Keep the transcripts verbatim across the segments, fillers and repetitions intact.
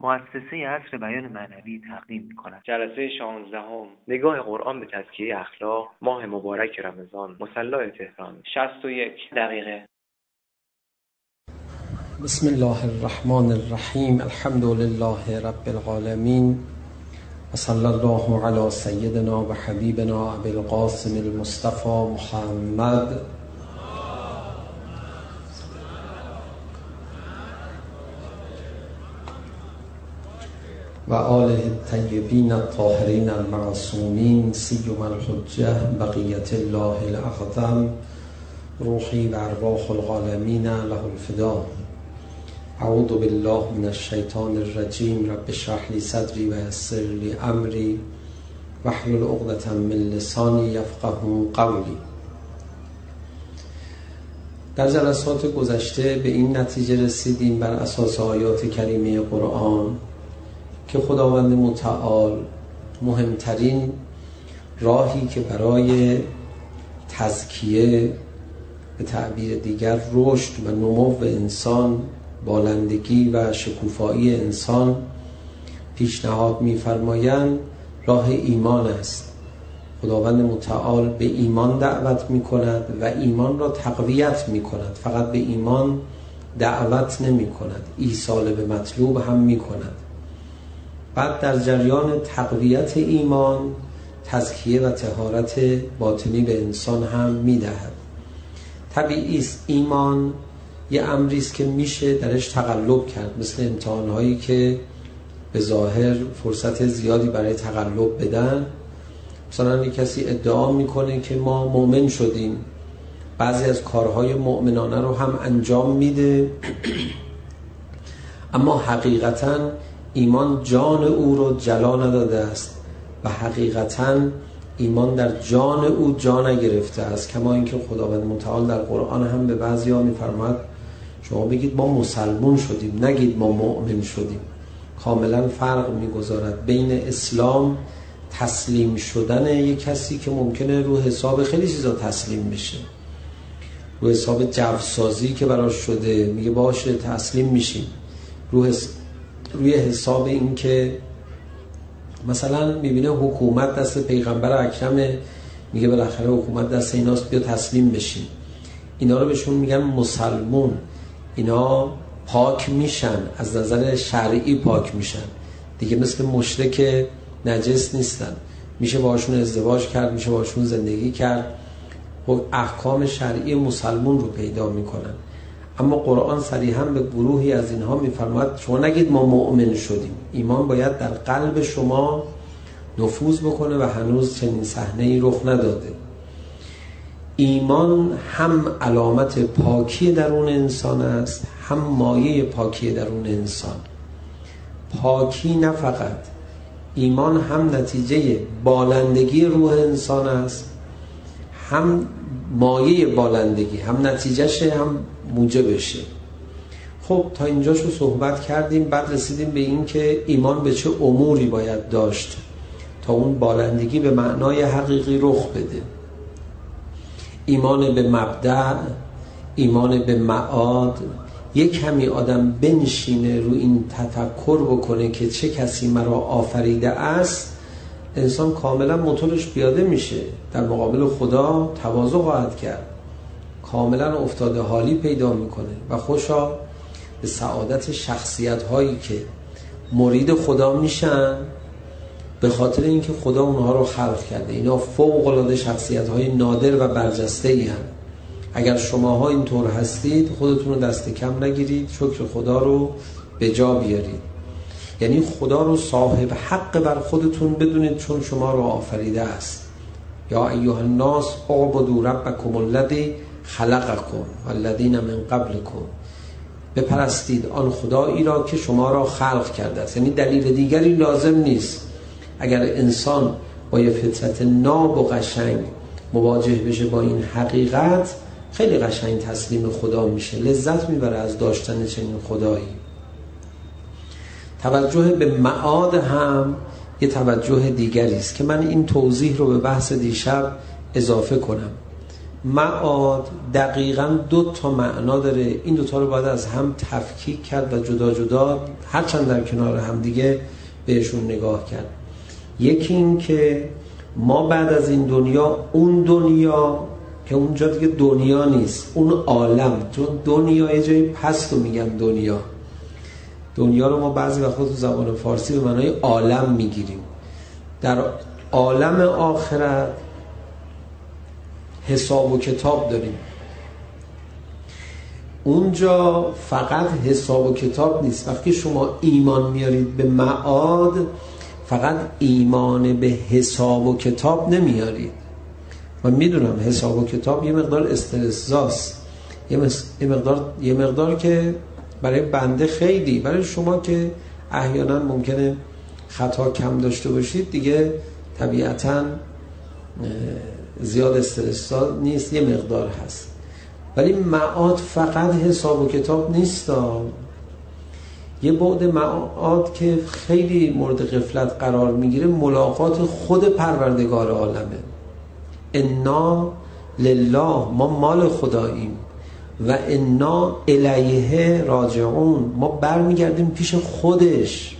مؤسسه عصر بیان معنوی تقدیم می‌کند. جلسه شانزدهم نگاه قرآن به تزکیه اخلاق، ماه مبارک رمضان، مصلی تهران. شصت و یک دقیقه. بسم الله الرحمن الرحیم. الحمد لله رب العالمین و صلی الله علی سیدنا و حبیبنا ابی القاسم المصطفى محمد و آله الطیبین الطاهرین المعصومین سیما الحجة بقیة الله الاعظم روحی و ارواح العالمین له الفدا. اعوذ بالله من الشیطان الرجیم. رب اشرح لی صدری و یسر لی امری واحلل عقدة من لسانی یفقهوا قولی. در جلسات گذشته به این نتیجه رسیدیم بر اساس آیات کریمه قرآن که خداوند متعال مهمترین راهی که برای تزکیه، به تعبیر دیگر رشد و نمو انسان، بالندگی و شکوفایی انسان پیشنهاد می‌فرمایند راه ایمان است. خداوند متعال به ایمان دعوت می‌کند و ایمان را تقویت می‌کند. فقط به ایمان دعوت نمی‌کند، ایصال به مطلوب هم می‌کند. بعد در جریان تقویت ایمان تزکیه و طهارت باطنی به انسان هم می‌دهد. طبیعی است ایمان یه امری است که میشه درش تقلب کرد، مثل امتحان‌هایی که به ظاهر فرصت زیادی برای تقلب بدن. مثلا یک کسی ادعا میکنه که ما مؤمن شدیم، بعضی از کارهای مؤمنانه رو هم انجام میده، اما حقیقتاً ایمان جان او رو جلا نداده است و حقیقتاً ایمان در جان او جا نگرفته است. کما اینکه خداوند متعال در قرآن هم به بعضی‌ها می‌فرماید شما بگید ما مسلمون شدیم، نگید ما مؤمن شدیم. کاملا فرق می‌گذارد بین اسلام، تسلیم شدن یک کسی که ممکنه رو حساب خیلی چیزا تسلیم بشه، رو حساب جوسازی که براش شده میگه باشه تسلیم میشیم، رو حس... روی حساب این که مثلا میبینه حکومت دست پیغمبر اکرمه، میگه بالاخره حکومت دست ایناست بیا تسلیم بشیم. اینا رو بهشون میگن مسلمون. اینا پاک میشن، از نظر شرعی پاک میشن دیگه، مثل مشرک نجس نیستن، میشه باشون ازدواج کرد، میشه باشون زندگی کرد و احکام شرعی مسلمون رو پیدا میکنن. اما قرآن صریحاً به گروهی از اینها میفرماید شما نگید ما مؤمن شدیم. ایمان باید در قلب شما نفوذ بکنه و هنوز چنین صحنه‌ای رخ نداده. ایمان هم علامت پاکی درون انسان است، هم مایه پاکی درون انسان. پاکی نه فقط ایمان هم نتیجه بالندگی روح انسان است، هم مایه بالندگی، هم نتیجهشه، هم موجبشه. خب تا اینجاشو صحبت کردیم. بعد رسیدیم به این که ایمان به چه اموری باید داشت تا اون بالندگی به معنای حقیقی رخ بده. ایمان به مبدأ، ایمان به معاد. یک کمی آدم بنشینه رو این تفکر بکنه که چه کسی مرا آفریده است، انسان کاملا موتورش پیاده میشه، در مقابل خدا تواضع خواهد کرد، کاملا افتاده حالی پیدا میکنه و خوشا به سعادت شخصیت هایی که مرید خدا میشن به خاطر اینکه خدا اونها رو خلق کرده. اینا فوق العاده شخصیت های نادر و برجسته ای هستند. اگر شماها اینطور هستید خودتون رو دست کم نگیرید، شکر خدا رو به جا بیارید. یعنی خدا رو صاحب حق بر خودتون بدونید چون شما رو آفریده است. یا ایها الناس اعبدوا ربکم الذی خلقکم والذین من قبلکم. بپرستید آن خدایی را که شما را خلق کرده است. یعنی دلیل دیگری لازم نیست. اگر انسان با یه فطرت ناب و قشنگ مواجه بشه با این حقیقت، خیلی قشنگ تسلیم خدا میشه، لذت میبره از داشتن چنین خدایی. توجه به معاد هم یه توجه دیگری است که من این توضیح رو به بحث دیشب اضافه کنم. معاد دقیقاً دو تا معنا داره. این دو تا رو باید از هم تفکیک کرد و جدا جدا هرچند در کنار هم دیگه بهشون نگاه کرد. یکی این که ما بعد از این دنیا اون دنیا که اونجا دیگه دنیا نیست، اون عالم، چون دنیا یه جایی پست رو میگن دنیا دنیا رو ما بعضی وقتا تو زبان فارسی به معنای عالم میگیریم. در عالم آخرت حساب و کتاب داریم. اونجا فقط حساب و کتاب نیست. وقتی شما ایمان میارید به معاد، فقط ایمان به حساب و کتاب نمیارید. من میدونم حساب و کتاب یه مقدار استرس‌زاست، یه مقدار یه مقدار که برای بنده خیلی، برای شما که احیانا ممکنه خطا کم داشته باشید دیگه طبیعتاً زیاد استرس‌زا نیست، یه مقدار هست. ولی معاد فقط حساب و کتاب نیست. یه بعد معاد که خیلی مورد غفلت قرار میگیره ملاقات خود پروردگار عالمه. انا لله، ما مال خداییم، و انا الیه راجعون، ما برمیگردیم پیش خودش،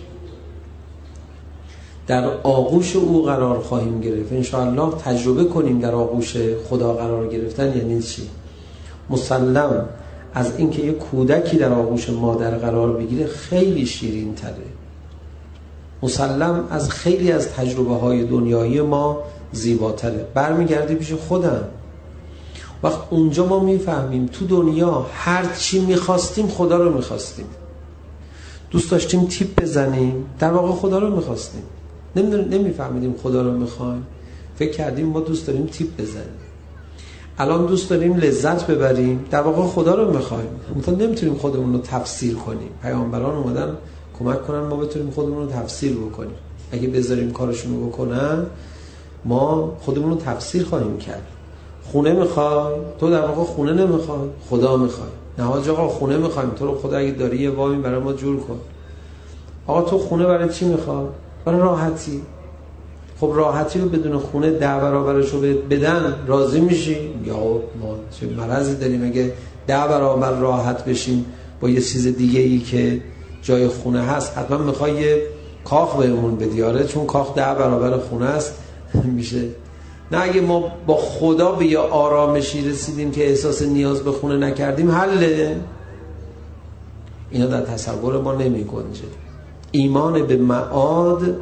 در آغوش او قرار خواهیم گرفت. انشاءالله تجربه کنیم در آغوش خدا قرار گرفتن یعنی چی. مسلم از اینکه یک کودکی در آغوش مادر قرار بگیره خیلی شیرین تره. مسلم از خیلی از تجربه های دنیایی ما زیباتره. برمیگردی پیش خودم. وقت اونجا ما میفهمیم تو دنیا هر چی میخواستیم خدا رو میخواستیم. دوست داشتیم تیپ بزنیم، در واقع خدا رو میخواستیم. نمیفهمیدیم خدا رو میخوایم، فکر کردیم ما دوست داریم تیپ بزنیم. الان دوست داریم لذت ببریم، در واقع خدا رو میخوایم. مثلا نمیتونیم خودمون رو تفسیر کنیم. پیامبران اومدن کمک کنن ما بتونیم خودمون رو تفسیر بکنیم. اگه بذاریم کارشون رو بکنن ما خودمون رو تفسیر خواهیم کرد. خونه میخوای، تو در واقع خونه نمیخوای، خدا میخوای. نه حاج آقا خونه میخوایم، تو رو خدا اگه داری یه وامی برای ما جور کن. آقا تو خونه برای چی میخوای؟ برای راحتی. خب راحتی رو بدون خونه ده برابرش رو بدن راضی میشی؟ یا ما چه مرضی داریم اگه ده برابر راحت بشیم با یه چیز دیگه ای که جای خونه هست؟ حتما میخوای یه کاخ بهمون بدی. آره چون کاخ ده برابر خونه است میشه. نه اگه ما با خدا به یه آرامشی رسیدیم که احساس نیاز به خونه نکردیم حله. اینا در تصور ما نمی گنجه. ایمان به معاد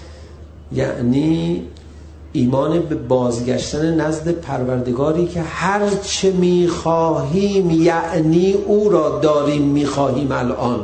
یعنی ایمان به بازگشتن نزد پروردگاری که هر چه میخواهیم یعنی او را داریم میخواهیم الان.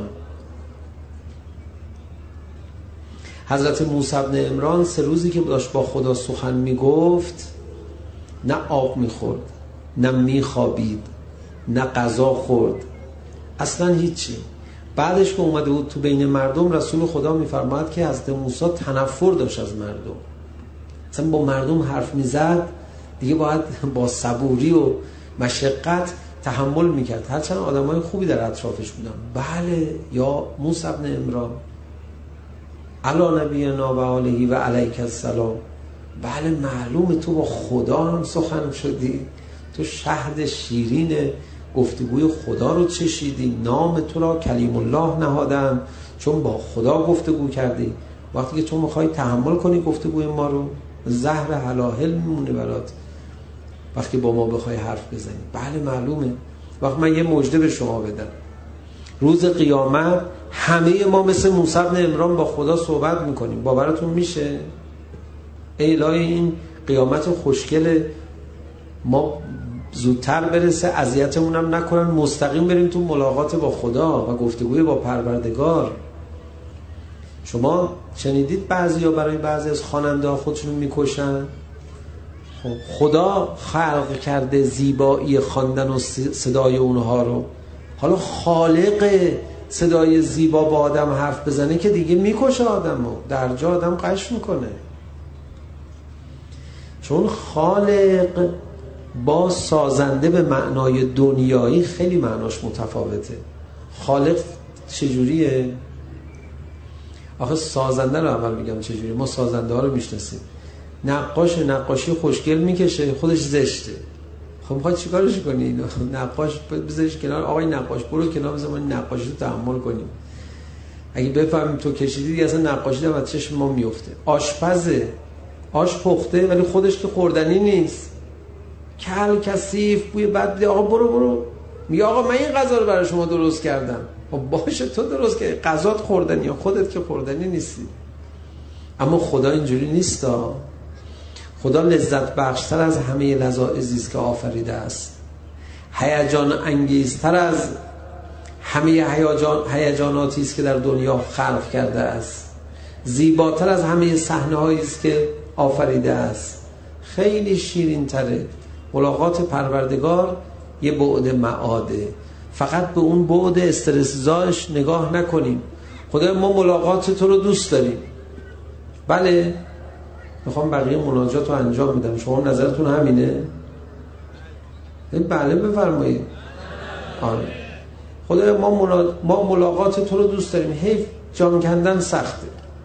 حضرت موسی بن عمران سه روزی که داشت با خدا سخن میگفت نه آب میخورد، نه میخوابید، نه غذا خورد، اصلا هیچی. بعدش که اومده بود تو بین مردم رسول خدا میفرماید که حضرت موسی تنفر داشت از مردم. اصلا با مردم حرف میزد دیگه باید با صبوری و مشقت تحمل میکرد. هرچند آدمای خوبی در اطرافش بودن. بله یا موسی بن عمران علی نبینا و علیه و علیک السلام، بله معلومه تو با خدا هم سخن شدی، تو شهد شیرین گفتگوی خدا رو چشیدی، نام تو را کلیم الله نهادن چون با خدا گفتگو کردی. وقتی که تو میخوای تحمل کنی گفتگوی ما رو زهر هلاهل میمونه برات وقتی با ما بخوای حرف بزنی. بله معلومه. وقتی من یه مژده به شما بدم روز قیامت همه ما مثل موسی بن عمران با خدا صحبت میکنیم. باورتون میشه؟ الهی این قیامت خوشگل ما زودتر برسه، اذیتمون هم نکنن، مستقیم بریم تو ملاقات با خدا و گفتگوی با پروردگار. شما شنیدید بعضیا برای بعضی از خواننده خودشون میکشن؟ خدا خلق کرده زیبایی خواندن و صدای اونها رو. حالا خالق صدای زیبا با آدم حرف بزنه که دیگه میکشه آدمو، در جا آدم قش میکنه. چون خالق با سازنده به معنای دنیایی خیلی معناش متفاوته. خالق چجوریه؟ آخه سازنده رو اول میگم چجوری. ما سازنده ها رو میشناسیم. نقاش نقاشی خوشگل میکشه خودش زشته. خب میخواد چیکارش کنی؟ نقاش بذارش کنار، آقای نقاش برو کنار بذار ما نقاشی رو تحمل کنیم. اگه بفهمیم تو کشیدی دیگه اصلا نقاشی در چشم ما میفته. آشپزه، آش پخته ولی خودش که خوردنی نیست، کل کثیف بوی بد میده. آقا برو برو، میگه آقا من این غذا رو برای شما درست کردم. خب باشه تو درست کردی، غذات خوردنی یا خودت که خوردنی نیستی. اما خدا اینجوری نیستا. خدا لذت بخشتر از همه لذایذی است که آفریده است، هیجان انگیزتر از همه هیجان هیجاناتی است که در دنیا خلق کرده است، زیباتر از همه صحنه‌هایی است که آفریده است. خیلی شیرین تره. ملاقات پروردگار یه بعد معاده. فقط به اون بعد استرس زاش نگاه نکنیم. خدای ما ملاقات تو رو دوست داریم. بله میخوام بقیه مناجات رو انجام بدم، شما نظرتون همینه؟ بله بفرمایید. آره خدای ما, ملا... ما ملاقات تو رو دوست داریم، حیف جان کندن سخته.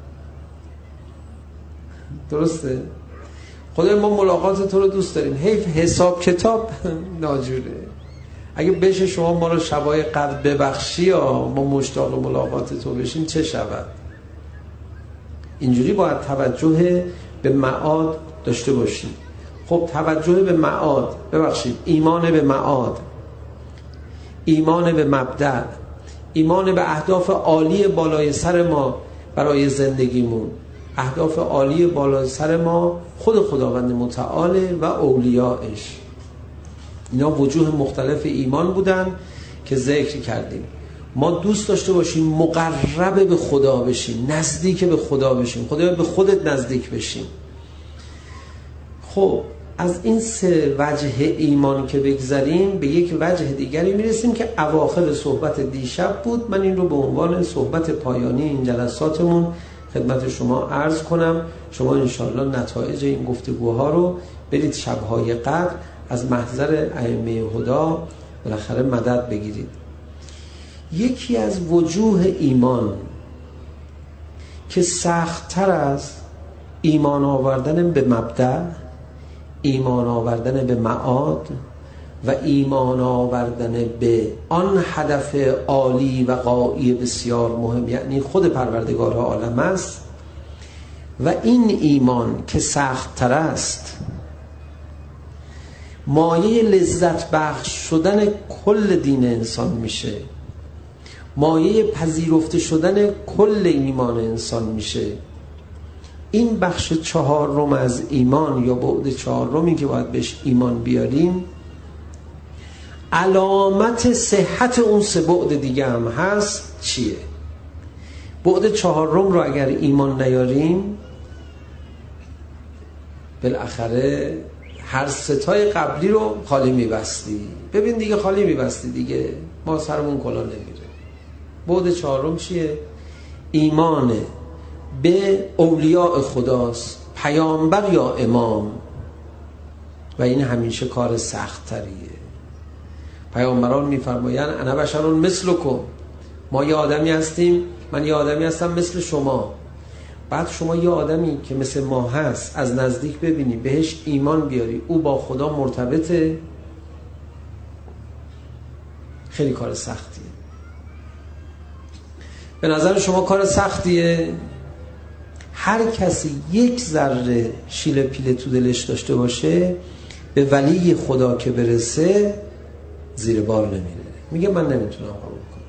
درسته؟ خدای ما ملاقات تو رو دوست داریم، حیف حساب کتاب ناجوره. اگه بشه شما ما رو شبای قدر ببخشی یا ما مشتاق ملاقات تو بشیم چه شود؟ اینجوری باید توجه به معاد داشته باشیم. خب توجه به معاد، ببخشید ایمان به معاد، ایمان به مبدأ، ایمان به اهداف عالی بالای سر ما برای زندگیمون. اهداف عالی بالای سر ما خود خداوند متعال و اولیاءش. اینا وجوه مختلف ایمان بودن که ذکر کردیم. ما دوست داشته باشیم مقرب به خدا بشیم، نزدیک به خدا بشیم، خدا به خودت نزدیک بشیم. خب از این سه وجه ایمان که بگذاریم به یک وجه دیگری میرسیم که اواخر صحبت دیشب بود. من این رو به عنوان صحبت پایانی این جلساتمون خدمت شما عرض کنم. شما انشاءالله نتایج این گفتگوها رو برید شب‌های قدر از محضر ائمه هدی بالاخره مدد بگیرید. یکی از وجوه ایمان که سخت‌تر از ایمان آوردن به مبدأ، ایمان آوردن به معاد و ایمان آوردن به آن هدف عالی و غایی بسیار مهم، یعنی خود پروردگار عالم است، و این ایمان که سخت‌تر است مایه لذت بخش شدن کل دین انسان میشه، مایه پذیرفته شدن کل ایمان انسان میشه. این بخش چهارم از ایمان یا بعد چهارمی که باید بهش ایمان بیاریم، علامت صحت اون سه بعد دیگه هم هست. چیه؟ بعد چهارم رو اگر ایمان نیاریم بالاخره هر ستای قبلی رو خالی میبستی. ببین دیگه خالی میبستی دیگه، ما سرمون کلا نمیره. بعد چهارم چیه؟ ایمان به اولیاء خداست، پیامبر یا امام، و این همیشه کار سخت تریه. پیامبران میفرمایند انا بشر مثلکم، ما یه آدمی هستیم، من یه آدمی هستم مثل شما. بعد شما یه آدمی که مثل ما هست از نزدیک ببینی، بهش ایمان بیاری، او با خدا مرتبطه، خیلی کار سختیه. به نظر شما کار سختیه؟ هر کسی یک ذره شیله پیله تو دلش داشته باشه به ولی خدا که برسه زیر بار نمیره، میگه من نمیتونم قبول کنم.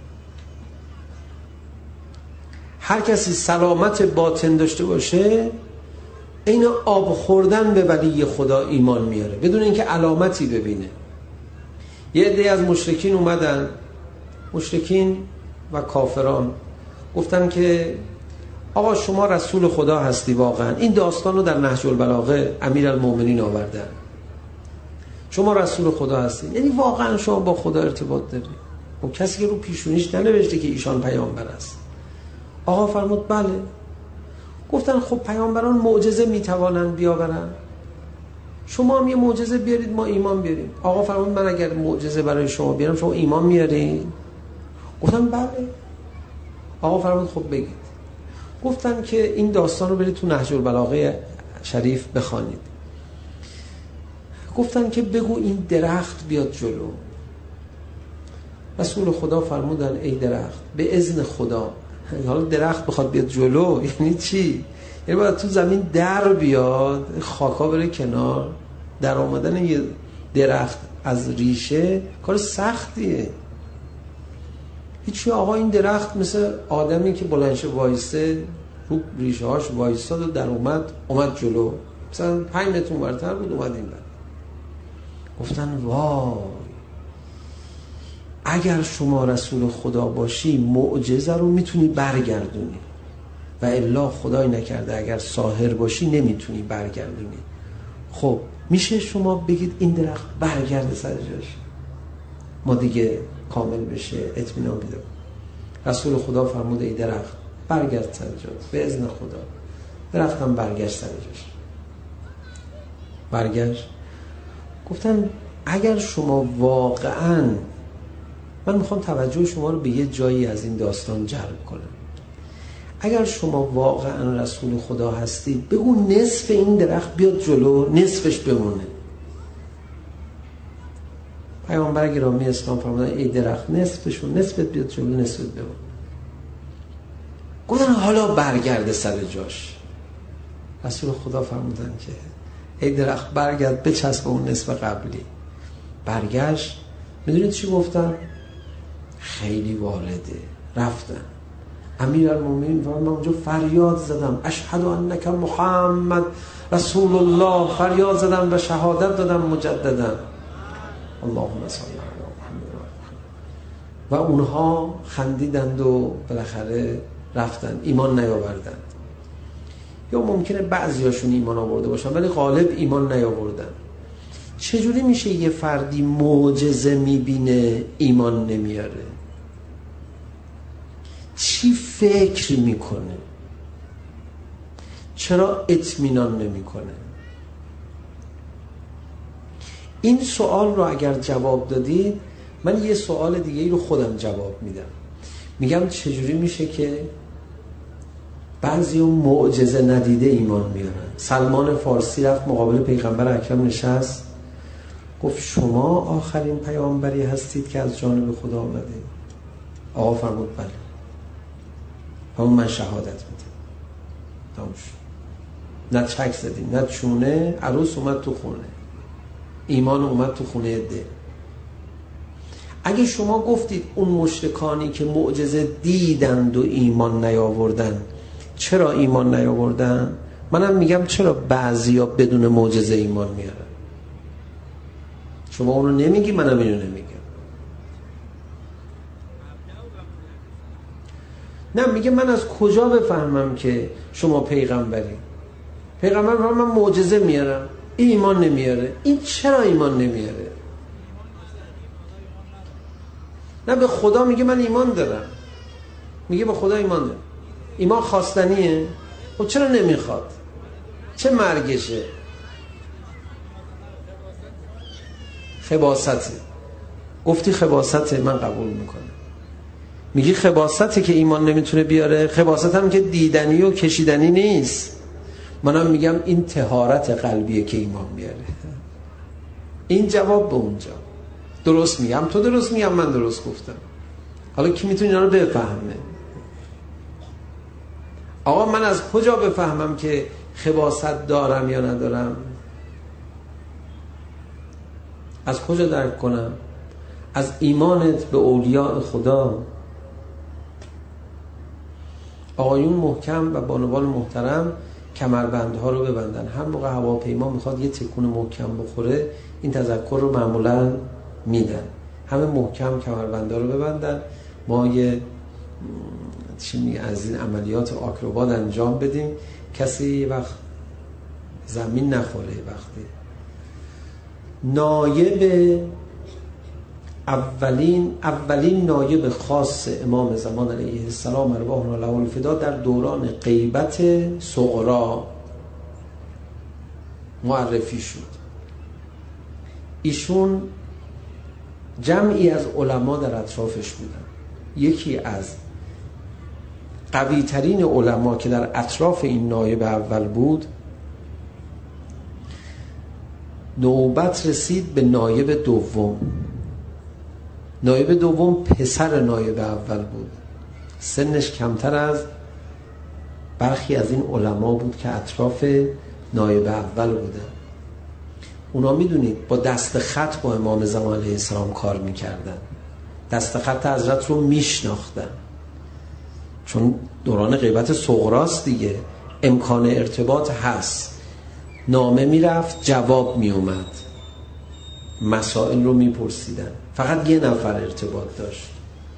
هر کسی سلامت باطن داشته باشه این آب خوردن به ولی خدا ایمان میاره بدون اینکه علامتی ببینه. یه عده از مشرکین اومدن، مشرکین و کافران، گفتن که آقا شما رسول خدا هستی واقعا. این داستان رو در نهج البلاغه امیرالمومنین آوردن. شما رسول خدا هستی، یعنی واقعا شما با خدا ارتباط دارید. و کسی که رو پیشونیش ننوشته که ایشان پیامبر است. آقا فرمود بله. گفتن خب پیامبران معجزه میتوانند بیاورن، شما هم یه معجزه بیارید ما ایمان بیاریم. آقا فرمود من اگر معجزه برای شما بیارم شما ایمان میارید؟ گفتن بله. آقا فرمود خب بگید. گفتن که این داستان رو برید تو نهج البلاغه شریف بخوانید. گفتن که بگو این درخت بیاد جلو. رسول خدا فرمودن ای درخت به اذن خدا. حالا درخت بخواد بیاد جلو یعنی چی؟ یعنی باید تو زمین در بیاد، خاکا بره کنار. در آمدن یه درخت از ریشه کار سختیه. هیچی آقا این درخت مثل آدمی که بلندش وایسته رو ریشه هاش وایستاد و در اومد اومد جلو، مثلا پنج متر اونورتر بود اومد این بر. گفتن وای اگر شما رسول خدا باشی معجزه رو میتونی برگردونی و الا خدای نکرده اگر ساحر باشی نمیتونی برگردونی. خب میشه شما بگید این درخت برگرده سر جاش ما دیگه کامل بشه اطمینان پیدا. رسول خدا فرموده ای درخت برگرد سر جاش به اذن خدا. درختم برگشت سر جاش. برگشت. گفتن اگر شما واقعاً، من میخوام توجه شما رو به یه جایی از این داستان جلب کنم، اگر شما واقعا رسول خدا هستید بگو نصف این درخت بیاد جلو نصفش بمونه. پیامبر گرامی اسلام فرمودن ای درخت نصفشون نصفت بیاد جلو نصفت بمونه. گفتن حالا برگرده سر جاش. رسول خدا فرمودن که ای درخت برگرد بچسب اون نصف قبلی. برگشت. میدونید چی گفتن؟ خیلی والده. رفتن. امیرالمومنین فرمود من اونجا فریاد زدم اشهد انک محمد رسول الله، فریاد زدم و شهادت دادم مجددا اللهم صل علی محمد. و اونها خندیدند و بالاخره رفتن، ایمان نیاوردند. یا ممکنه بعضیاشون ایمان آورده باشن ولی غالب ایمان نیاوردن. چجوری میشه یه فردی معجزه میبینه ایمان نمیاره؟ چی فکر میکنه؟ چرا اطمینان نمیکنه؟ این سوال رو اگر جواب دادید من یه سوال دیگه ای رو خودم جواب میدم. میگم چجوری میشه که بعضی اون معجزه ندیده ایمان میارن؟ سلمان فارسی رفت مقابل پیغمبر اکرم نشست گفت شما آخرین پیامبری هستید که از جانب خدا آمده؟ آقا فرمود بله. همون من شهادت میدم. تموم شد. نه چک زدیم نه چونه، عروس اومد تو خونه، ایمان اومد تو خونه دل. اگه شما گفتید اون مشرکانی که معجزه دیدند و ایمان نیاوردن چرا ایمان نیاوردن، منم میگم چرا بعضیا بدون معجزه ایمان میارن. شما اونو نمیگی منم اینو نمیگم. نه میگه من از کجا بفهمم که شما پیغمبری؟ پیغمبر فرمان من معجزه میارم ایمان نمیاره. این چرا ایمان نمیاره؟ نه به خدا میگه من ایمان دارم، میگه به خدا ایمان دارم. ایمان خواستنیه؟ خب چرا نمیخواد؟ چه مرگشه؟ خباسته. گفتی خباسته من قبول میکنم. میگی خباسته که ایمان نمیتونه بیاره؟ خباست هم که دیدنی و کشیدنی نیست. منم میگم این طهارت قلبیه که ایمان بیاره. این جواب به اونجا. درست میگم تو درست میگم من درست گفتم. حالا کی میتونه اینا رو بفهمه؟ آقا من از کجا بفهمم که خباست دارم یا ندارم؟ از کجا درک کنم؟ از ایمانت به اولیاء خدا. آقایون محکم و بانوان محترم کمربندها رو ببندن. هر موقع هواپیما میخواد یه تکون محکم بخوره این تذکر رو معمولا میدن. همه محکم کمربندها رو ببندن. ما یه چی میگه از این عملیات آکروبات انجام بدیم کسی یه وقت زمین نخوره. وقتی نایب اولین اولین نایب خاص امام زمان علیه السلام ارواحنا له الفدا در دوران غیبت صغرا معرفی شد. ایشون جمعی از علما در اطرافش بودن. یکی از قوی ترین علما که در اطراف این نایب اول بود نوبت رسید به نایب دوم. نایب دوم پسر نایب اول بود، سنش کمتر از برخی از این علما بود که اطراف نایب اول بودن. اونا میدونید با دست خط با امام زمان علیه السلام کار میکردن، دست خط حضرت رو میشناختن، چون دوران غیبت صغراست دیگه، امکان ارتباط هست. نامه میرفت جواب میومد، مسائل رو میپرسیدن، فقط یه نفر ارتباط داشت.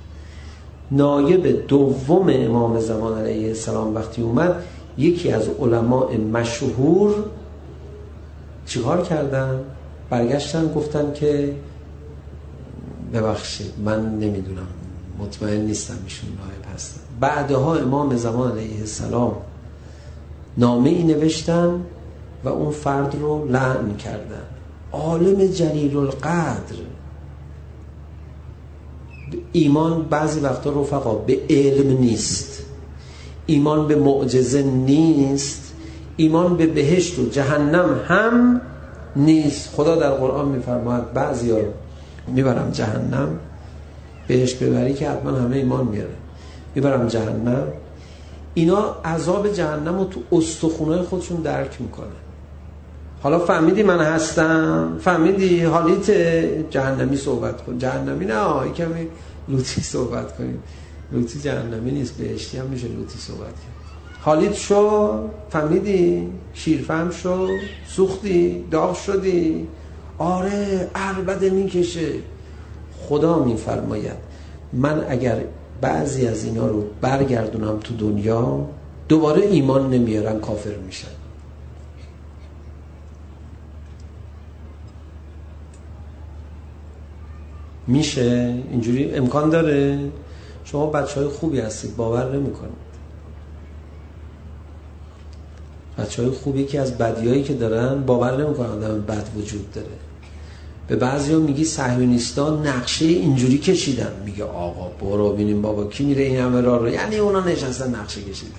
نایب دوم امام زمان علیه السلام وقتی اومد، یکی از علماء مشهور چیکار کردن؟ برگشتن گفتن که ببخشید من نمیدونم، مطمئن نیستم ایشون نایب هستن. بعدها امام زمان علیه السلام نامه ای نوشتن و اون فرد رو لعن کردن. عالم جلیل القدر. ایمان بعضی وقتا رفقا به علم نیست، ایمان به معجزه نیست، ایمان به بهشت و جهنم هم نیست. خدا در قرآن میفرماید بعضی ها رو میبرم جهنم، بهشت ببری که حتما همه ایمان میاره، میبرم جهنم. اینا عذاب جهنم رو تو استخونای خودشون درک میکنن. حالا فهمیدی من هستم؟ فهمیدی؟ حالیت جهنمی صحبت کن. جهنمی نه، آه کمی لوتی صحبت کنیم. لوتی جهنمی نیست، بهشتی هم میشه لوتی صحبت کنیم. حالیت شو؟ فهمیدی؟ شیرفهم شو؟ سوختی؟ داغ شدی؟ آره عربده میکشه. خدا میفرماید من اگر بعضی از اینا رو برگردونم تو دنیا، دوباره ایمان نمیارن، کافر میشن. میشه اینجوری؟ امکان داره؟ شما بچهای خوبی هستید، باور نمیکنید. بچهای خوبی که از بدیایی که دارن باور نمیکنن آدم بد وجود داره. به بعضیا میگی صهیونیستا نقشه اینجوری کشیدن، میگه آقا برو ببینیم بابا کی میره این همه راه رو، یعنی اونا نشستن نقشه کشیدن.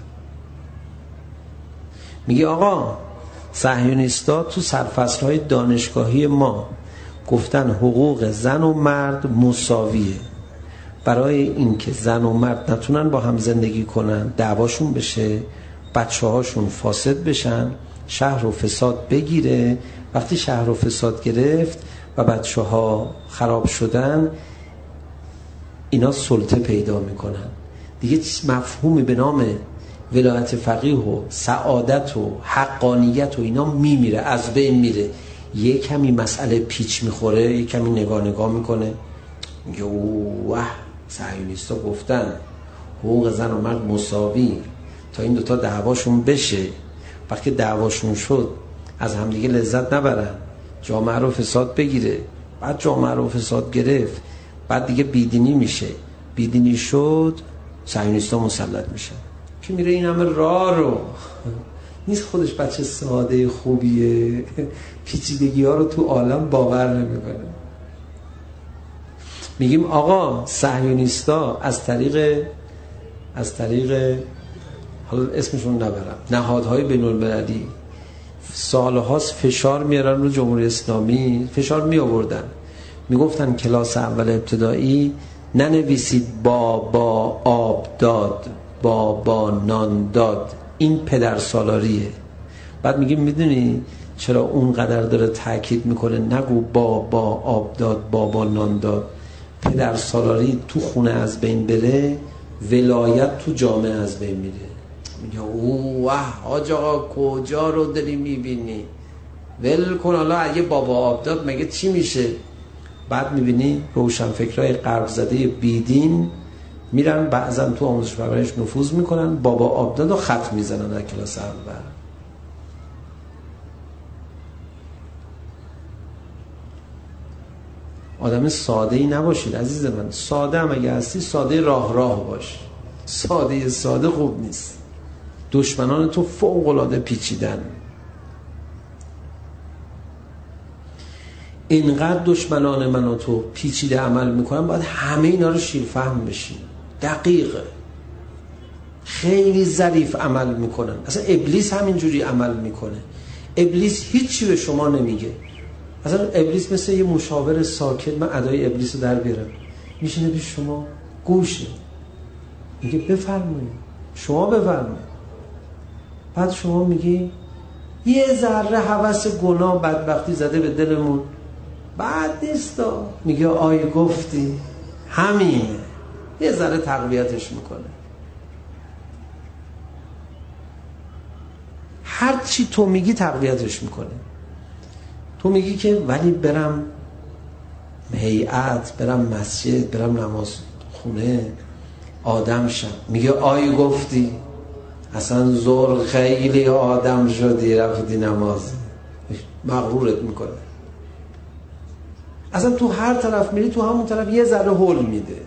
میگه آقا صهیونیستا تو سرفصل‌های دانشگاهی ما گفتن حقوق زن و مرد مساویه. برای اینکه زن و مرد نتونن با هم زندگی کنن، دعواشون بشه، بچه هاشون فاسد بشن، شهر و فساد بگیره. وقتی شهر و فساد گرفت و بچه ها خراب شدن، اینا سلطه پیدا میکنن دیگه. مفهومی به نام ولایت فقیه و سعادت و حقانیت و اینا میمیره، از بین میره. یه کمی مسئله پیچ میخوره، یه کمی نگاه نگاه میکنه، میگه اوه صهیونیستا گفتن حقوق زن و مرد مساوی تا این دوتا دعواشون بشه. وقتی دعواشون شد از همدیگه لذت نبرن، جامعه رو فساد بگیره، بعد جامعه رو فساد گرفت، بعد دیگه بیدینی میشه، بیدینی شد، صهیونیستا مسلط میشن. که میره این همه راه رو نیست، خودش بچه ساده خوبیه، پیچیدگی ها رو تو عالم باور نمیکنه. میگیم آقا صهیونیستا از طریق از طریق حالا اسمشون نبرم، نهادهای بین المللی سالهاست فشار میارن رو جمهوری اسلامی، فشار می آوردن، میگفتن کلاس اول ابتدایی ننویسید بابا آب داد، بابا نان داد، این پدر سالاریه. بعد میگیم میدونی چرا اونقدر داره تاکید میکنه نگو بابا آب داد، بابا نان داد؟ پدر سالاری تو خونه از بین بره، ولایت تو جامعه از بین میره. میگه اوه حاج آقا کجا رو داری میبینی؟ ول کن، حالا اگه بابا آب داد مگه چی میشه؟ بعد میبینی روشن فکرای غرب زده بیدین میرن بعضا تو آموزش پرورش نفوذ میکنن، بابا آب داد و خط میزنن در کلاس اول. آدم ساده ای نباشید عزیز من. ساده هم اگه هستی ساده راه راه باش. ساده ساده خوب نیست. دشمنان تو فوق العاده پیچیدن. اینقدر دشمنان من و تو پیچیده عمل میکنن، باید همه اینا رو شیرفهم بشین. دقیقه خیلی ظریف عمل میکنن. اصلا ابلیس همینجوری عمل میکنه. ابلیس هیچی به شما نمیگه، اصلا ابلیس مثل یه مشاور ساکت، من ادای ابلیس رو در بیارم، میشینه پیش شما گوشه، میگه بفرمایید، شما بفرمایید. بعد شما میگی یه ذره هوس گناه بدبختی زده به دلمون، بعد نیستا، میگه آی گفتی، همینه، یه ذره تقویتش میکنه. هر چی تو میگی تقویتش میکنه. تو میگی که ولی برم هیئت، برم مسجد، برم نماز خونه آدم شم، میگه آی گفتی، اصلا زور خیلی آدم شدی رفتی نماز، مغرورت میکنه. اصلا تو هر طرف میری تو همون طرف یه ذره هول میده.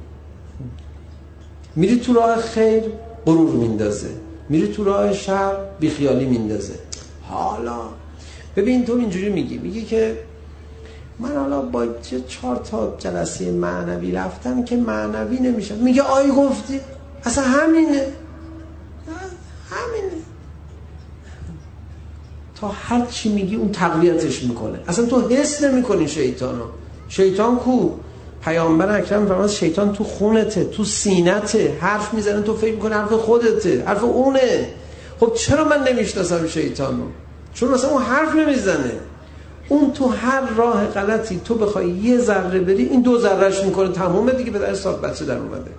میری تو راه خیر غرور میندازه، میری تو راه شر بیخیالی میندازه. حالا ببین تو اینجوری میگی، میگی که من حالا با چهار تا جلسه معنوی رفتم که معنوی نمیشم، میگه آی گفتی، اصلا همینه همینه. تا هر چی میگی اون تقویتش میکنه. اصلا تو حس نمیکنی شیطانو. شیطان کو؟ پیامبر اکرم فرمود شیطان تو خونته، تو سینته، حرف میزنه تو فکر میکنی حرف خودته، حرف اونه. خب چرا من نمیشناسم شیطانو؟ چون مثلا اون حرف نمیزنه. اون تو هر راه غلطی تو بخوای یه ذره بری، این دو ذرهش میکنه تمومه دیگه، به در حساب بچه در اومده.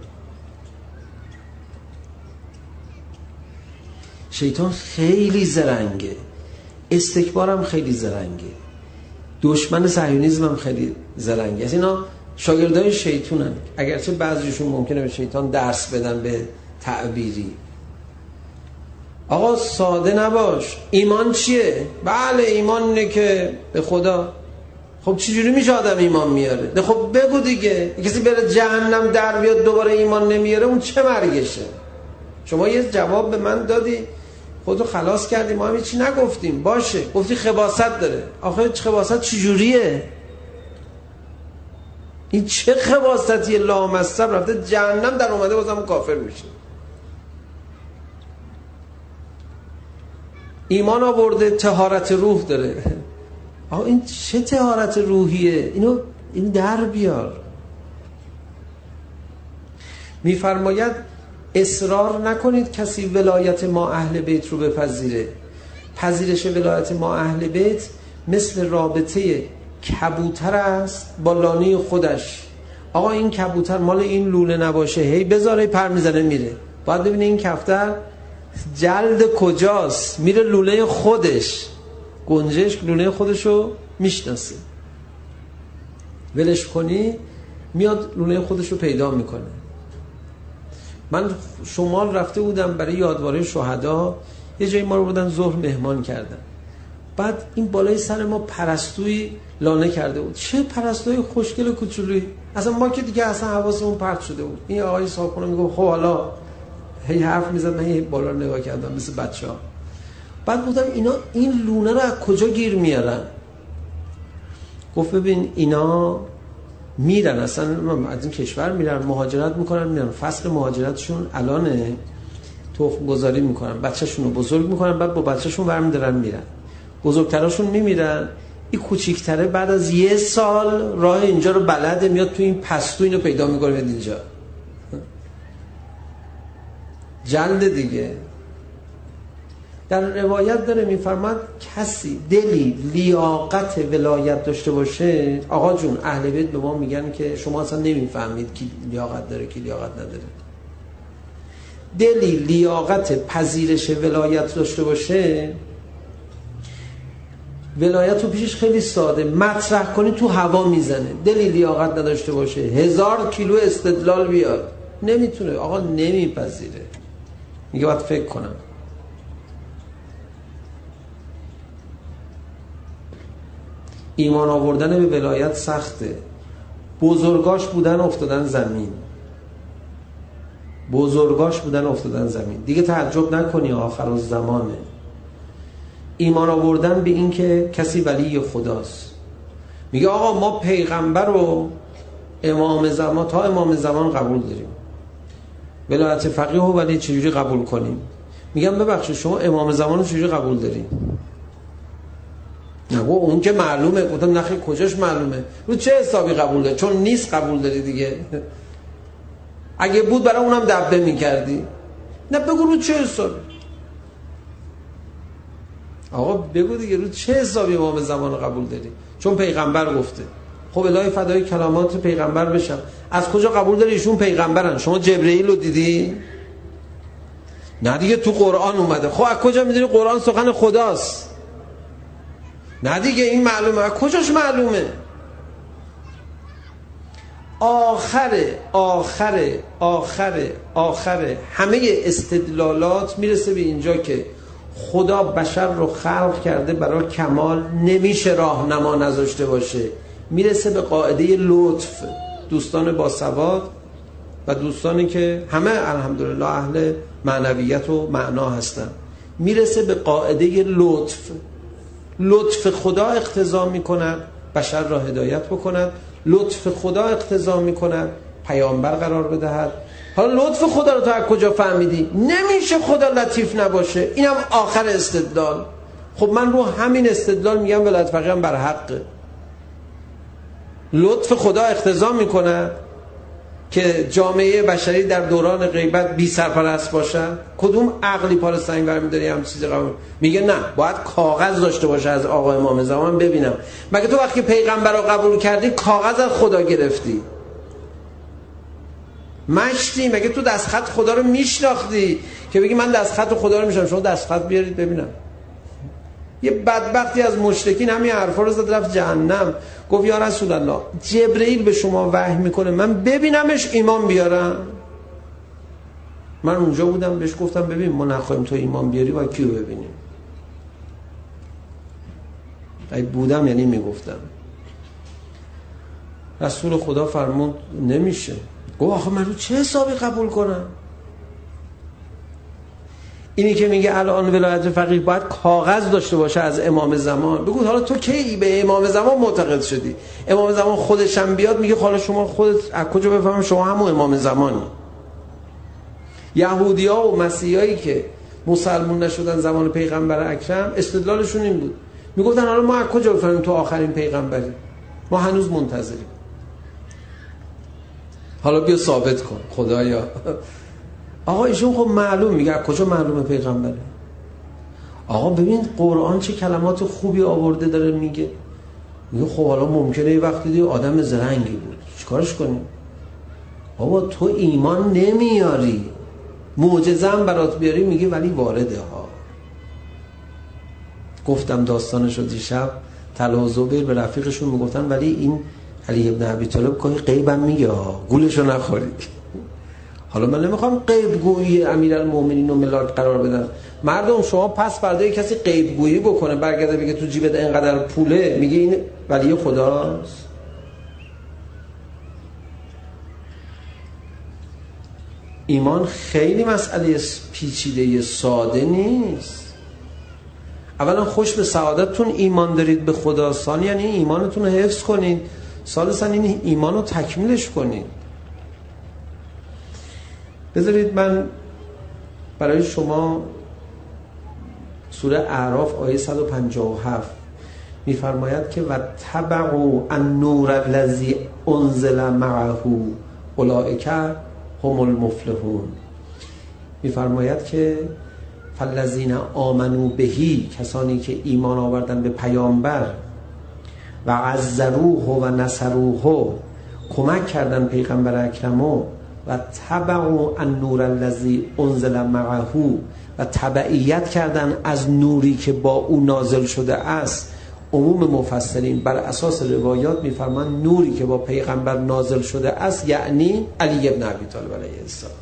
شیطان خیلی زرنگه، استکبارم خیلی زرنگه، دشمن صهیونیسم هم خیلی زرنگه. از اینا شاگردای شیطانن، اگرچه بعضیشون ممکنه به شیطان درس بدن به تعبیری. آقا ساده نباش. ایمان چیه؟ بله ایمان اینه که به خدا. خب چجوری میشه آدم ایمان میاره؟ ده خب بگو دیگه. کسی بره جهنم در بیاد دوباره ایمان نمیاره، اون چه مرگشه؟ شما یه جواب به من دادی، خودتو خلاص کردی، ما هم هیچی نگفتیم. باشه گفتی خباثت داره. آخه خباثت چجوریه؟ این چه خباثتیه؟ لامصب رفته جهنم در اومده بازم کافر میشه. ایمان آورده طهارت روح داره. آقا این چه طهارت روحیه؟ اینو این در بیار. میفرماید اصرار نکنید کسی ولایت ما اهل بیت رو بپذیره. پذیرش ولایت ما اهل بیت مثل رابطه کبوتر است با لانه خودش. آقا این کبوتر مال این لوله نباشه، هی بذاره پر میزنه میره. باید ببینه این کفتر جلد کجاست، میره لوله خودش. گنجشک لوله خودشو میشناسه، ولش کنی میاد لوله خودشو پیدا میکنه. من شمال رفته بودم برای یادواره شهدا، یه جایی ما رو بودن ظهر مهمان کردن. بعد این بالای سر ما پرستوی لانه کرده بود. چه پرستوی خوشگل و کوچولویی. اصلا ما که دیگه اصلا حواسمون پرت شده بود. این آقای صاحبخونه میگه خب حالا هی حرف میزد، من هی بالا نگاه کردم مثل بچه‌ها. بعد گفتم اینا این لونه رو از کجا گیر میارن؟ گفت ببین اینا میرن اصلا از این کشور میرن مهاجرت میکنن، میرن فصل مهاجرتشون الانه، تخم گذاری میکنن، بچه‌شون رو بزرگ میکنن، بعد با بچه‌شون برمی‌دارن میرن. بزرگتراشون میمیرن، این کوچیک‌تره بعد از یه سال راه اینجا رو بلده، میاد تو این پستو اینو پیدا میکنه میاد اینجا. جلد دیگه. در روایت داره میفرماد کسی دلی لیاقت ولایت داشته باشه، آقا جون اهل بیت به ما میگن که شما اصلا نمیفهمید کی لیاقت داره کی لیاقت نداره. دلی لیاقت پذیرش ولایت داشته باشه، ولایت رو پیشش خیلی ساده مطرح کنی تو هوا میزنه. دلی لیاقت نداشته باشه هزار کیلو استدلال بیاد نمیتونه، آقا نمیپذیره، میگه باید فکر کنم. ایمان آوردن به ولایت سخته. بزرگاش بودن افتادن زمین، بزرگاش بودن افتادن زمین. دیگه تعجب نکنی آخر الزمانه. ایمان آوردن به این که کسی ولی خداست. میگه آقا ما پیغمبر رو امام زمان تا امام زمان قبول داریم، ولایت فقیه و ولی چجوری قبول کنیم؟ میگم ببخشید شما امام زمان رو چجوری قبول داریم؟ نه اون که معلومه. گفتم نخی کجاش معلومه؟ رو چه حسابی قبول داری؟ چون نیست قبول داری دیگه. اگه بود برای اونم دبه میکردی. نه بگو رو چه حسابی. آقا بگو دیگه رو چه حسابی امام زمان قبول داری؟ چون پیغمبر گفته. خب الهی فدای کلمات پیغمبر بشم. از کجا قبول داری ایشون پیغمبرن؟ شما جبرئیل رو دیدی؟ نه دیگه تو قرآن اومده. خب از کجا میدونی قرآن سخن خداست؟ نه دیگه این معلومه. از کجاش معلومه؟ آخره آخره آخره آخره همه استدلالات میرسه به اینجا که خدا بشر رو خلق کرده برای کمال، نمیشه راهنما نذاشته باشه. میرسه به قاعده لطف. دوستان باسواد و دوستانی که همه الحمدلله اهل معنویت و معنا هستن، میرسه به قاعده لطف. لطف خدا اقتضا میکند بشر را هدایت بکند، لطف خدا اقتضا میکند پیامبر قرار بدهد. حالا لطف خدا رو تو از کجا فهمیدی؟ نمیشه خدا لطیف نباشه. اینم آخر استدلال. خب من رو همین استدلال میگم ولایت فقیه هم بر حقه. لطف خدا اقتضا میکنه که جامعه بشری در دوران غیبت بی سرپرست باشن. کدوم عقلی پار سنگ برمی‌داری هم چیزی قبول میگه؟ نه باید کاغذ داشته باشه از آقا امام زمان ببینم. مگه تو وقتی پیغمبر رو قبول کردی کاغذ از خدا گرفتی؟ مشتی؟ مگه تو دستخط خدا رو میشناختی که بگی من دستخط خدا رو میشناسم؟ شما دستخط بیارید ببینم. یه بدبختی از مشرکین همین حرفا رو زد رفت جهنم. گفت یا رسول الله جبرئیل به شما وحی میکنه من ببینمش ایمان بیارم؟ من اونجا بودم بهش گفتم ببین ما نخواهیم تو ایمان بیاری و کیو ببینیم. اگه بودم یعنی میگفتم. رسول خدا فرمود نمیشه. گفت آخه من رو چه حسابی قبول کنم؟ اینی که میگه الان ولایت فقیه باید کاغذ داشته باشه از امام زمان. بگو حالا تو کی به امام زمان معتقد شدی؟ امام زمان خودش هم بیاد میگه حالا شما خودت از کجا بفهمم شما همون امام زمانی؟ یهودی‌ها و مسیحایی که مسلمون نشدن زمان پیغمبر اکرم استدلالشون این بود. میگفتن حالا ما از کجا بفهمیم تو آخرین پیغمبری؟ ما هنوز منتظریم. حالا بیا ثابت کن خدایا. آقا ایشون خب معلوم میگه کجا معلومه پیغمبره؟ آقا ببین قرآن چه کلمات خوبی آورده داره میگه. میگه خب حالا ممکنه یه وقتی دی آدم زرنگی بود چیکارش کنیم؟ بابا تو ایمان نمیاری، معجزه هم برات بیاری میگه ولی وارده ها. گفتم داستانش رو دیشب. طلحه و زبیر به رفیقشون میگفتن ولی این علی ابن ابی طالب که غیبم میگه ها، گولشو نخورید. حالا من نمیخوام غیب گویی امیرالمومنین رو ملارد قرار بدم. مردم شما پس فردا کسی غیب گویی بکنه برگرده بگه تو جیبت اینقدر پوله میگه این ولی خداست؟ ایمان خیلی مسئله پیچیده ساده نیست. اولا خوش به سعادتتون ایمان دارید به خدا، ثانیاً یعنی ایمانتون رو حفظ کنید، ثالثاً این ایمان رو تکمیلش کنید. بذارید من برای شما سوره اعراف آیه صد و پنجاه و هفت میفرماید که و تبعوا النور الذی انزل معه اولئک هم المفلحون. میفرماید که فالذین آمنوا بهی، کسانی که ایمان آوردن به پیامبر، و عزروه و نصروه، کمک کردن پیغمبر اکرمو، و تبعوا النور الذی انزل معه، و تبعیت کردن از نوری که با او نازل شده است. عموم مفسرین بر اساس روایات میفرمان نوری که با پیغمبر نازل شده است یعنی علی ابن ابی طالب علیه السلام.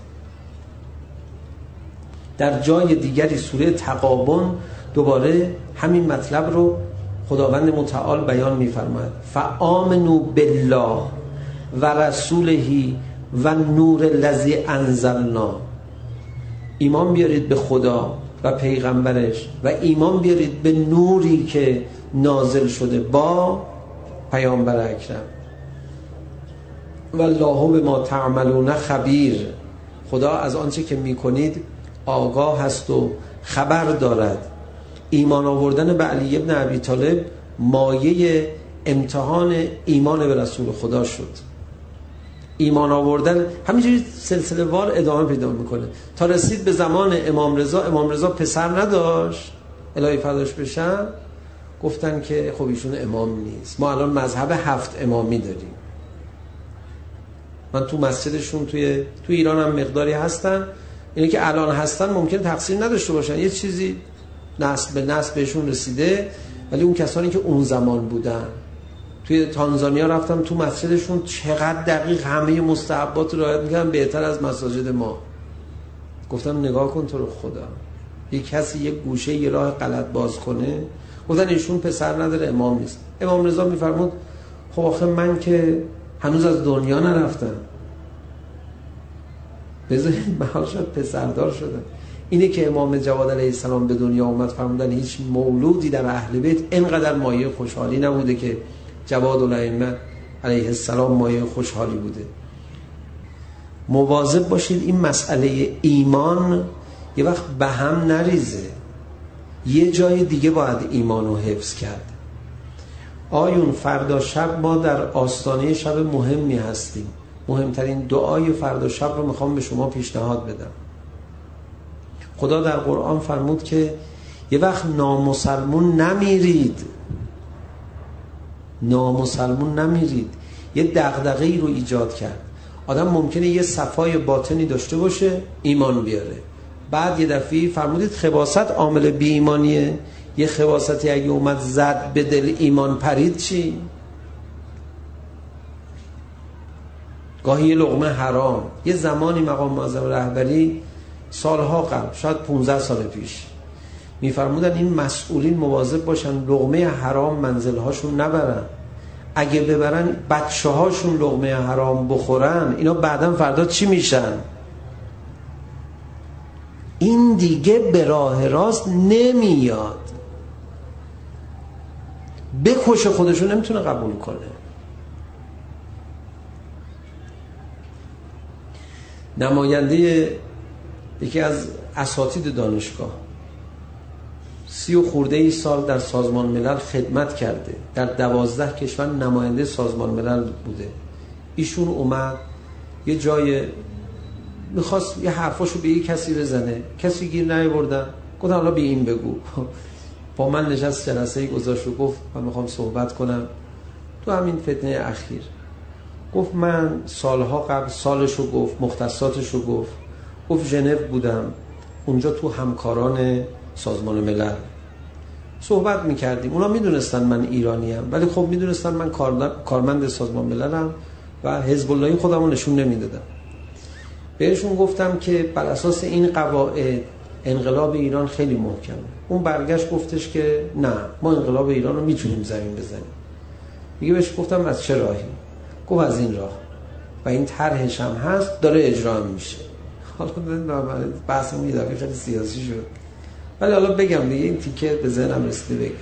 در جای دیگری سوره تغابن دوباره همین مطلب رو خداوند متعال بیان میفرماید فآمنوا بالله و رسوله و نور الذی انزلنا. ایمان بیارید به خدا و پیغمبرش و ایمان بیارید به نوری که نازل شده با پیامبر اکرم. والله بما تعملون خبیر. خدا از آنچه که میکنید آگاه هست و خبر دارد. ایمان آوردن به علی ابن ابی طالب مایه امتحان ایمان به رسول خدا شد. ایمان آوردن همینجوری سلسله وار ادامه پیدا میکنه تا رسید به زمان امام رضا. امام رضا پسر نداشت، الهی فداش بشن، گفتن که خب ایشون امام نیست، ما الان مذهب هفت امامی داریم. من تو مسجدشون توی تو ایران هم مقداری هستن، اینه که الان هستن ممکن تقصیر نداشته باشن، یه چیزی نسل به نسل بهشون رسیده، ولی اون کسانی که اون زمان بودن، توی تانزانیا رفتم تو مسجدشون چقدر دقیق همه مستحبات رو رعایت می‌کردن، بهتر از مساجد ما. گفتم نگاه کن تو رو خدا، یک کسی یک گوشه یه راه غلط باز کنه، گفتن ایشون پسر نداره امام نیست. امام رضا میفرمود خب آخه من که هنوز از دنیا نرفتم، بذارید محال شد پسردار شدم. اینه که امام جواد علیه السلام به دنیا اومد، فرمودن هیچ مولودی در اهل بیت اینقدر مایه خوشحالی نبوده که جواد الائمه علیه السلام مایه خوشحالی بوده. مواظب باشید این مسئله ایمان یه وقت به هم نریزه، یه جای دیگه باید ایمان رو حفظ کرد. آیون فردا شب ما در آستانه شب مهمی هستیم، مهمترین دعای فردا شب رو میخوام به شما پیشنهاد بدم. خدا در قرآن فرمود که یه وقت نامسلمون نمیرید، نامسلمون نمیرید. یه دغدغه‌ای رو ایجاد کرد. آدم ممکنه یه صفای باطنی داشته باشه ایمان بیاره، بعد یه دفعه فرمودید خباثت عامل بی ایمانیه. یه خباثتی اگه اومد زد به دل ایمان پرید چی؟ گاهی یه لقمه حرام. یه زمانی مقام معظم رهبری سالها قبل، شاید پانزده سال پیش، میفرمودن این مسئولین مواظب باشن لقمه حرام منزلهاشون نبرن. اگه ببرن بچه هاشون لقمه حرام بخورن، اینا بعداً فردا چی میشن؟ این دیگه به راه راست نمیاد، بکش خودشون نمیتونه قبول کنه. نماینده یکی از اساتید دانشگاه سی و خورده ای سال در سازمان ملل خدمت کرده، در دوازده کشور نماینده سازمان ملل بوده. ایشون اومد یه جای میخواست یه حرفاشو به یه کسی بزنه، کسی گیر نیاوردن، گفتم حالا بی این بگو. با من نشست جلسه‌ای گذاشت و گفت من میخوام صحبت کنم تو همین فتنه اخیر. گفت من سالها قبل، سالشو گفت، مختصاتشو گفت، گفت ژنو بودم، اونجا تو همکاران سازمان ملل صحبت میکردیم، اونا میدونستن من ایرانیم، ولی خب میدونستن من کارمند سازمان مللم و حزب اللهی خودمو نشون نمیدادم. بهشون گفتم که بر اساس این قواعد انقلاب ایران خیلی محکمه. اون برگشت گفتش که نه، ما انقلاب ایران رو میتونیم زمین بزنیم. میگه بهش گفتم از چه راهی؟ گفت از این راه و این طرحش هم هست، داره اجرا میشه. حالا بحثمون یه دفعه خیلی سیاسی شد، ولی حالا بگم دیگه، این تیکه به ذهنم رسیده بگم.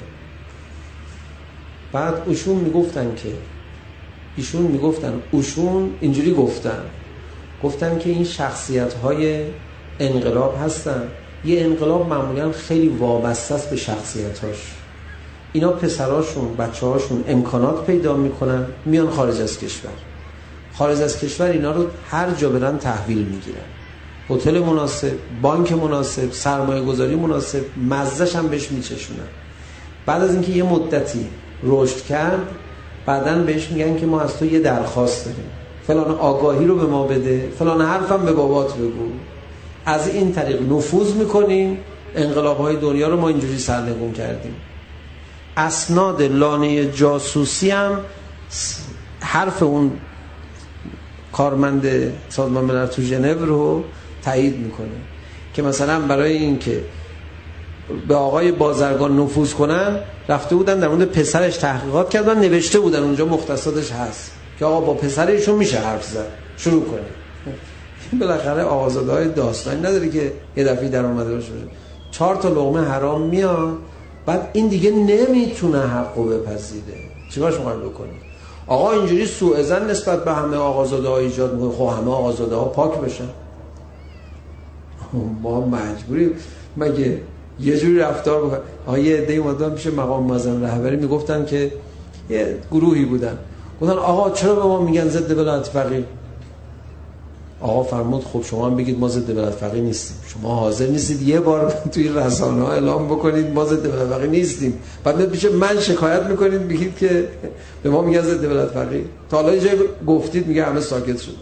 بعد ایشون میگفتن که ایشون میگفتن ایشون اینجوری گفتن گفتن که این شخصیت‌های انقلاب هستن، یه انقلاب معمولا خیلی وابسته است به شخصیت‌هاش. اینا پسراشون، بچه‌هاشون امکانات پیدا میکنن، میان خارج از کشور. خارج از کشور اینا رو هر جا برن تحویل میگیرن، هتل مناسب، بانک مناسب، سرمایه گذاری مناسب، مزدش هم بهش میچشونن. بعد از اینکه یه مدتی رشد کرد، بعدن بهش میگن که ما از تو یه درخواست داریم، فلان آگاهی رو به ما بده، فلان حرفم به بابات بگو. از این طریق نفوذ میکنیم. انقلاب‌های دنیا رو ما اینجوری سرنگون کردیم. اسناد لانه جاسوسی هم حرف اون کارمند سازمان ملل تو ژنو رو تایید میکنه که مثلا برای این که به آقای بازرگان نفوذ کنن، رفته بودن در مورد پسرش تحقیقات کردن، نوشته بودن اونجا مختصاتش هست که آقا با پسرشون میشه حرف زد، شروع کنه. بالاخره آقازاده‌های داستانی نداره که یه دفعه در اومده باشه. چهار تا لقمه حرام میاد، بعد این دیگه نمیتونه حقو بپذیره. چیکارش می‌خواد بکنه؟ آقا اینجوری سوء ظن نسبت به همه آقازاده‌ها ایجاد می‌کنه. خب همه آقازاده‌ها پاک بشن. ما مجبوریم. مگه یه جوری رفتار بکنن. آها یه عده‌ای اومدن پیش مقام معظم رهبری میگفتن که یه گروهی بودن، گفتن آقا چرا به ما میگن ضد ولایت فقیه؟ آقا فرمود خب شما هم بگید ما ضد ولایت فقیه نیستیم. شما حاضر نیستید یه بار توی رسانه‌ها اعلام بکنید ما ضد ولایت فقیه نیستیم، بعد پیش من شکایت میکنید بگید که به ما میگن ضد ولایت فقیه. تا حالا یه جایی گفتید میگه همه ساکت شد.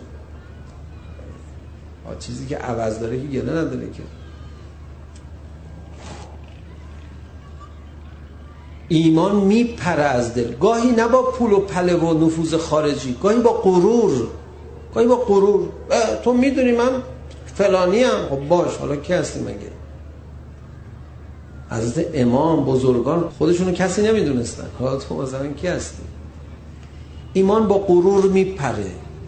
آ چیزی که عوض داره که گله نداره که. ایمان میپره از دل، گاهی نه با پول و پله و نفوذ خارجی، گاهی با غرور، گاهی با غرور. تو میدونی من فلانی ام. خب باش، حالا کی هستی مگه؟ حضرت امام بزرگان خودشونو کسی نمیدونستن، حالا تو مثلا کی هستی؟ ایمان با غرور میپره.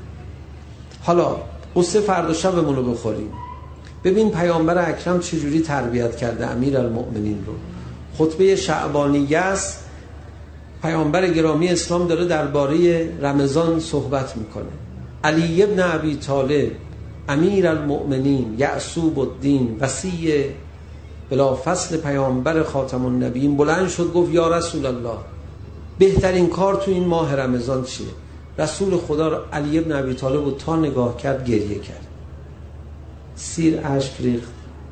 حالا قصه فردا شبمون رو بخوریم. ببین پیامبر اکرم چجوری تربیت کرده امیرالمؤمنین رو. خطبه شعبانیه است، پیامبر گرامی اسلام داره درباره رمضان صحبت میکنه. علی ابن ابی طالب امیرالمؤمنین یعصوب الدین وصی بلا فصل پیامبر خاتم النبیین بلند شد گفت یا رسول الله بهترین کار تو این ماه رمضان چیه؟ رسول خدا علی ابن ابی طالب رو تا نگاه کرد گریه کرد، سیر اشک ریخت.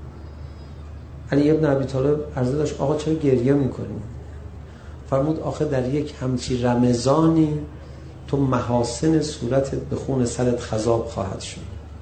علی ابن ابی طالب عرض داشت آقا چرا گریه میکنی؟ فرمود آخه در یک همچی رمضانی تو محاسن صورتت به خون سرت خضاب خواهد شد.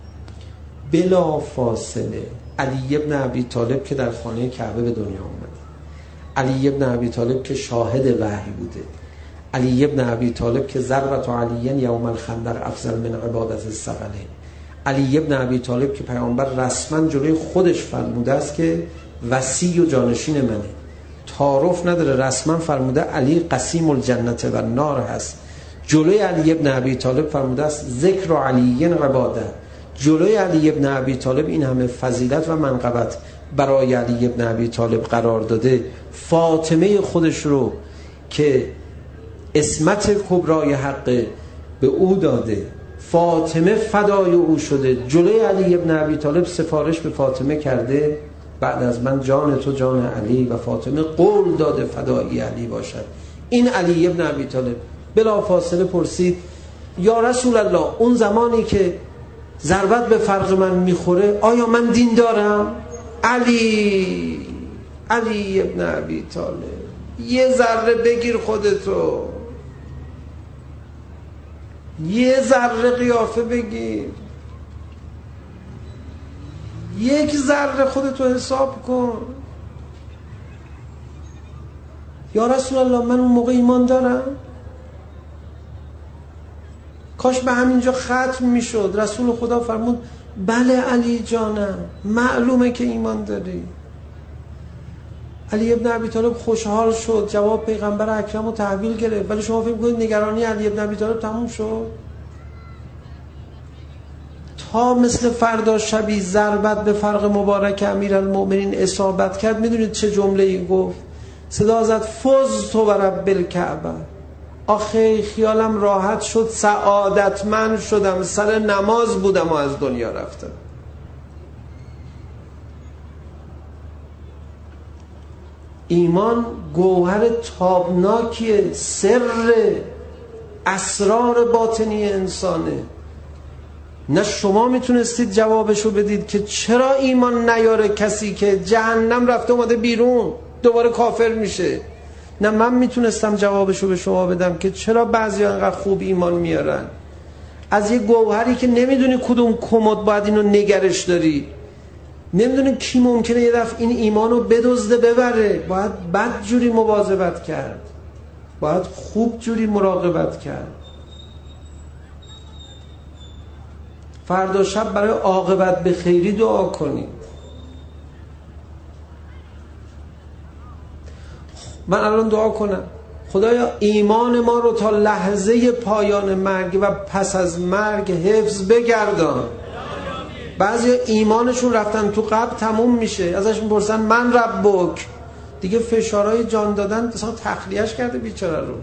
بلا فاصله علی ابن ابی طالب که در خانه کعبه به دنیا اومد، علی ابن ابی طالب که شاهد وحی بوده، علی ابن ابی طالب که ضربت علی یوم الخندق افضل من عبادت الثقلین، علی ابن ابی طالب که پیامبر رسما جلوی خودش فرموده است که وصی و جانشین منه، تعارف نداره، رسما فرموده علی قسیم الجنت و النار هست. جلوی علی ابن ابی طالب فرموده است ذکر علی عباده. جلوی علی ابن ابی طالب این همه فضیلت و منقبت برای علی ابن ابی طالب قرار داده. فاطمه خودش رو که اسمت کبرای حق به او داده، فاطمه فدای او شده، جلوی علی ابن ابی طالب سفارش به فاطمه کرده بعد از من جان تو جان علی، و فاطمه قول داده فدایی علی باشد. این علی ابن ابی طالب بلا فاصله پرسید یا رسول الله اون زمانی که ضربت به فرق من میخوره آیا من دین دارم؟ علی علی ابن ابی طالب یه ذره بگیر خودتو، یه ذره قیافه بگیر، یک ذره خودتو حساب کن. یا رسول الله من اون موقع ایمان دارم؟ کاش به همینجا ختم میشد. رسول خدا فرمود بله علی جانم معلومه که ایمان داری. علی ابن ابی طالب خوشحال شد، جواب پیغمبر اکرم رو تحویل گرفت. ولی شما فکر می‌کنید نگرانی علی ابن ابی طالب تموم شد؟ تا مثل فردا شبی ضربت به فرق مبارک امیرالمؤمنین اصابت کرد. میدونید چه جمله‌ای گفت؟ صدا زد فز تو رب الکعبه. آخه خیالم راحت شد، سعادتمند شدم، سر نماز بودم و از دنیا رفتم. ایمان گوهر تابناکیه، سر اسرار باطنی انسانه. نه شما میتونستید جوابشو بدید که چرا ایمان نیاره کسی که جهنم رفته اومده بیرون دوباره کافر میشه. نه من میتونستم جوابشو به شما بدم که چرا بعضی انقدر خوب ایمان میارن. از یه گوهری که نمیدونی کدوم کمد باید اینو نگرش داری، نمیدونی کی ممکنه یه دفعه این ایمانو بدزده ببره، باید بد جوری مواظبت کرد، باید خوب جوری مراقبت کرد. فردا شب برای عاقبت به خیری دعا کنید. من الان دعا کنم خدایا ایمان ما رو تا لحظه پایان مرگ و پس از مرگ حفظ بگردان. بعضی ایمانشون رفتن تو قبر تموم میشه، ازش میپرسن من ربک، دیگه فشارهای جان دادن مثلا تخلیهش کرده بیچاره رو.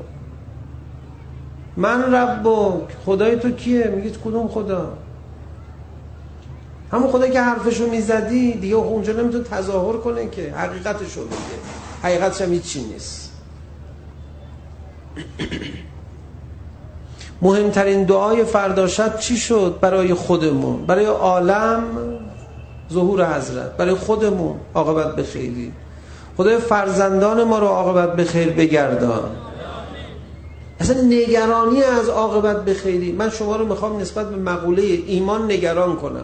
من ربک، خدای تو کیه؟ میگید کدوم خدا؟ همون خدا که حرفشو میزدی دیگه اونجا نمیتونه تظاهر کنه که حقیقتشو بگه، حقیقتش هم هیچی نیست. مهمترین دعای فردا شب چی شد؟ برای خودمون، برای عالم ظهور حضرت، برای خودمون عاقبت به خیری. خدای فرزندان ما رو عاقبت به خیر بگردان. اصلا نگرانی از عاقبت به خیری، من شما رو میخوام نسبت به مقوله ایمان نگران کنم.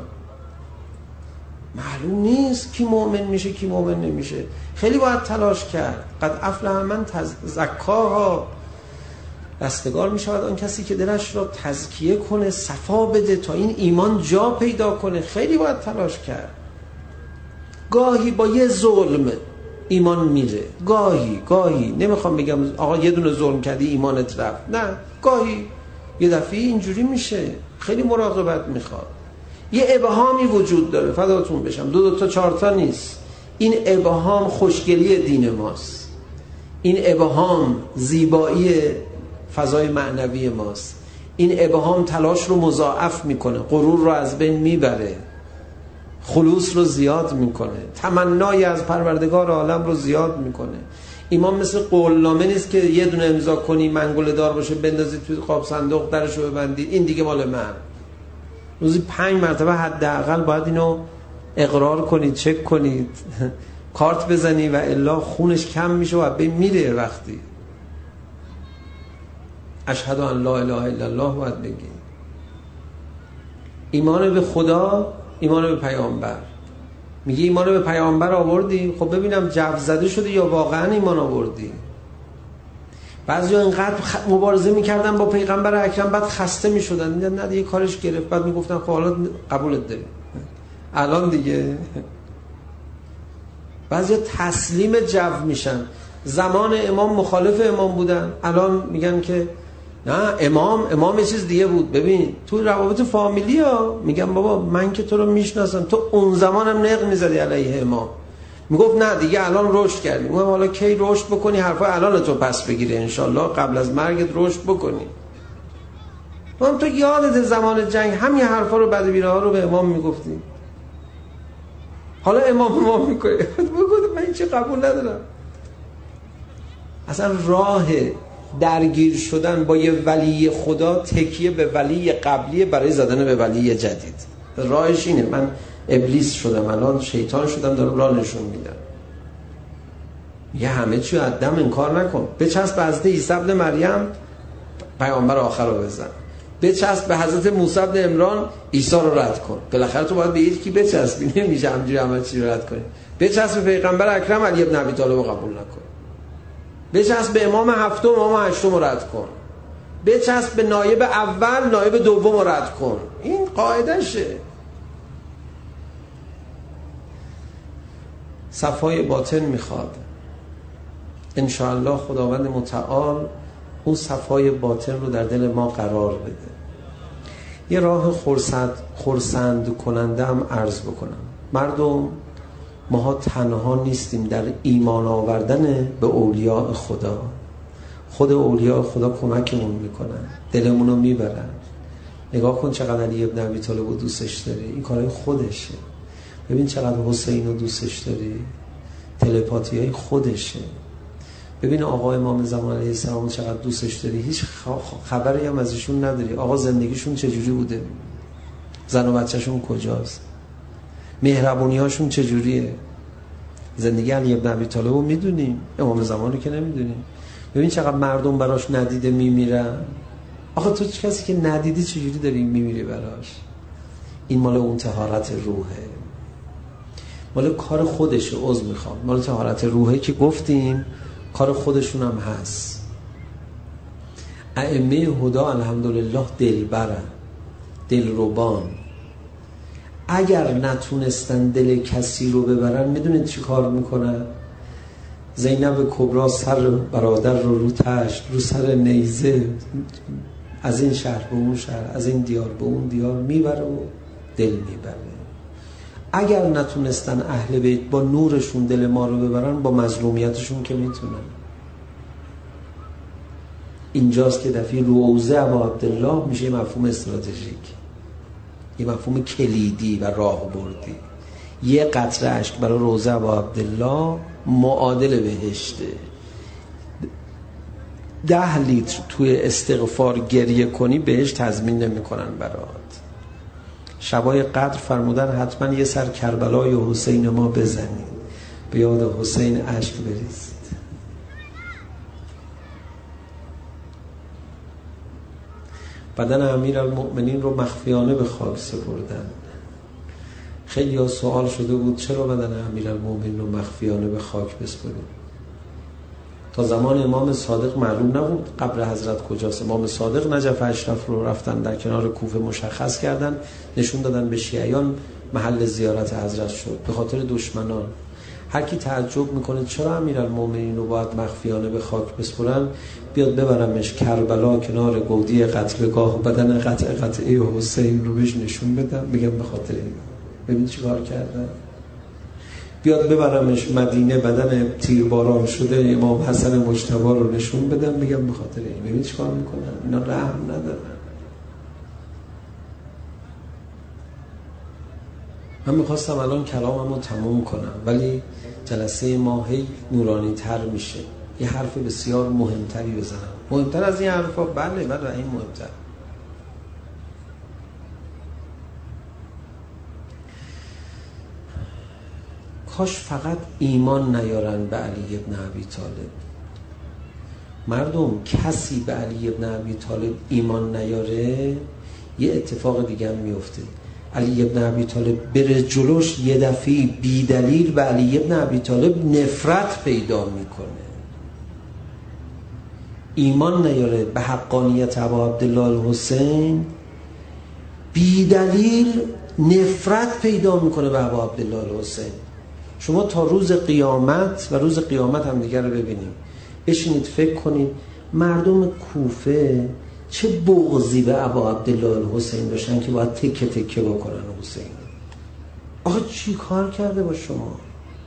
معلوم نیست کی مؤمن میشه کی مؤمن نمیشه، خیلی باید تلاش کرد. قد افلح من زکاها، رستگار میشود آن کسی که دلش را تزکیه کنه، صفا بده تا این ایمان جا پیدا کنه. خیلی باید تلاش کرد. گاهی با یه ظلم ایمان میره، گاهی گاهی نمیخوام بگم آقا یه دونه ظلم کردی ایمانت رفت، نه، گاهی یه دفعه اینجوری میشه. خیلی مراقبت میخواد. یه ابهامی وجود داره، فداتون بشم، دو دو تا چهار تا نیست. این ابهام خوشگلی دین ماست، این ابهام زیبایی فضای معنوی ماست، این ابهام تلاش رو مضاعف میکنه، غرور رو از بین میبره، خلوص رو زیاد میکنه، تمنای از پروردگار عالم رو زیاد میکنه. ایمان مثل قولنامه نیست که یه دونه امضا کنی منگوله دار باشه بندازی توی قاب صندوق درشو ببندی این دیگه مال من. روزی پنج مرتبه حداقل باید اینو اقرار کنید، چک کنید، کارت بزنی و الا خونش کم میشه و به میره. وقتی اشهد ان لا اله الا الله باید بگی. ایمان به خدا، ایمان به پیامبر. میگی ایمان به پیامبر آوردی، خب ببینم جو زده شده یا واقعا ایمان آوردی. بعضی اینقدر مبارزه میکردن با پیغمبر اکرم بعد خسته میشدن، میدن نه دیگه کارش گرفت، بعد میگفتن خب حالا قبولت داریم الان دیگه. بعضی تسلیم جو میشن. زمان امام مخالف امام بودن، الان میگن که نه امام امام یه چیز دیگه بود. ببین تو روابط فامیلی ها میگن بابا من که تو رو میشناسم، تو اون زمانم نق میزدی علیه امام. میگفت نه دیگه الان رشد کردی. میگم حالا کی رشد بکنی؟ حرفا الان تو پس بگیره انشالله، قبل از مرگت رشد بکنی. من تو یادت زمان جنگ همین حرفا رو بعد بیره ها رو به امام میگفتی. حالا امام امام میکنه بگو من چه قبول ندارم. اصلا راه درگیر شدن با یه ولی خدا تکیه به ولی قبلی برای زدن به ولی جدید. راهش اینه. من ابلیس شدم الان شیطان شدم دارم راه نشون میدم. یه همه چی از دم انکار نکن. بچسب به حضرت عیسی ابن مریم پیامبر آخر رو بزن. بچسب به حضرت موسی ابن عمران عیسی رو رد کن. بالاخره تو باید به یکی بچسبی، نمیشه همینجوری همه چی رو رد کنی. بچسب به پیغمبر اکرم علی ابن ابی طالب رو قبول نکن. بچسب به امام هفتم امام هشتم رو رد کن. بچسب به نایب اول نایب دوم رو رد کن. این قاعدشه. صفای باطن میخواد. انشاءالله خداوند متعال اون صفای باطن رو در دل ما قرار بده. یه راه خرسند خرسند کننده هم عرض بکنم. مردم ماها تنها نیستیم در ایمان آوردن به اولیاء خدا. خود اولیاء خدا کمکمون میکنن، دلمون رو میبرن. نگاه کن چقدر علی ابن ابی طالب رو دوستش داری، این کارهای خودشه. ببین چقدر حسین رو دوستش داری، تلپاتی های خودشه. ببین آقا امام زمان علیه السلام چقدر دوستش داری، هیچ خبری هم ازشون نداری. آقا زندگیشون چجوری بوده، زن و بچهشون کجاست، مهربونی هاشون چجوریه. زندگی علی ابن ابی طالب رو میدونیم، امام زمان رو که نمیدونیم. ببین چقدر مردم براش ندیده میمیرن. آخه تو کسی که ندیدی چجوری داری میمیری براش؟ این مال اون طهارت روحه، مال کار خودشه. عذر میخوام، مال طهارت روحه که گفتیم کار خودشون هم هست. ائمه هدا الحمدلله دلبرن، دلربان. اگر نتونستن دل کسی رو ببرن میدونید چی کار میکنن؟ زینب کبرا سر برادر رو رو تشت رو سر نیزه از این شهر به اون شهر، از این دیار به اون دیار میبره و دل میبره. اگر نتونستن اهل بیت با نورشون دل ما رو ببرن، با مظلومیتشون که میتونن. اینجاست که دفعه روزه ابا عبدالله میشه مفهوم استراتژیک. یه مفهوم کلیدی و راه بردی. یه قطره اشک برای روضه ابا عبدالله معادل بهشته. ده لیتر توی استغفار گریه کنی بهش تضمین نمی کنن برات. شبای قدر فرمودن حتما یه سر کربلای حسین ما بزنید، به یاد حسین اشک بریزید. بدن امیرالمؤمنین رو مخفیانه به خاک سپردن. خیلی ها سوال شده بود چرا بدن امیرالمؤمنین رو مخفیانه به خاک بسپریم؟ تا زمان امام صادق معلوم نبود قبر حضرت کجاست. امام صادق نجف اشرف رو رفتن در کنار کوفه مشخص کردن، نشون دادن به شیعیان محل زیارت حضرت شد به خاطر دشمنان. هر کی تعجب میکنه چرا امیرالمؤمنین رو باید مخفیانه به خاک بسپرن، بیاد ببرمش کربلا کنار گودی قتلگاه، بدن قطع قطعه حسین رو بهش نشون بدم، بگم به خاطر این. ببین چی کار کردن. بیاد ببرمش مدینه، بدن تیرباران شده امام حسن مجتبی رو نشون بدم، بگم به خاطر این. ببین چی کار میکنن. اینا رحم ندارن. من میخواستم الان کلاممو تموم کنم ولی جلسه ما هی نورانی تر میشه. یه حرف بسیار مهمتری بزنم، مهمتر از این حرفا. بله بله این مهمتر. کاش فقط ایمان نیارن به علی ابن ابی طالب. مردم کسی به علی ابن ابی طالب ایمان نیاره یه اتفاق دیگه هم میفته. علی ابن ابی طالب بره جلوش یه دفعه بی دلیل به علی ابن ابی طالب نفرت پیدا میکنه. ایمان نیاره به حقانیت ابا عبدالله الحسین، بی دلیل نفرت پیدا میکنه به ابا عبدالله الحسین. شما تا روز قیامت و روز قیامت هم دیگر رو ببینیم، بشینید فکر کنید مردم کوفه چه بغضی به ابا عبدالله الحسین داشتن که باید تکه تکه بکنن حسین. آخه چی کار کرده با شما؟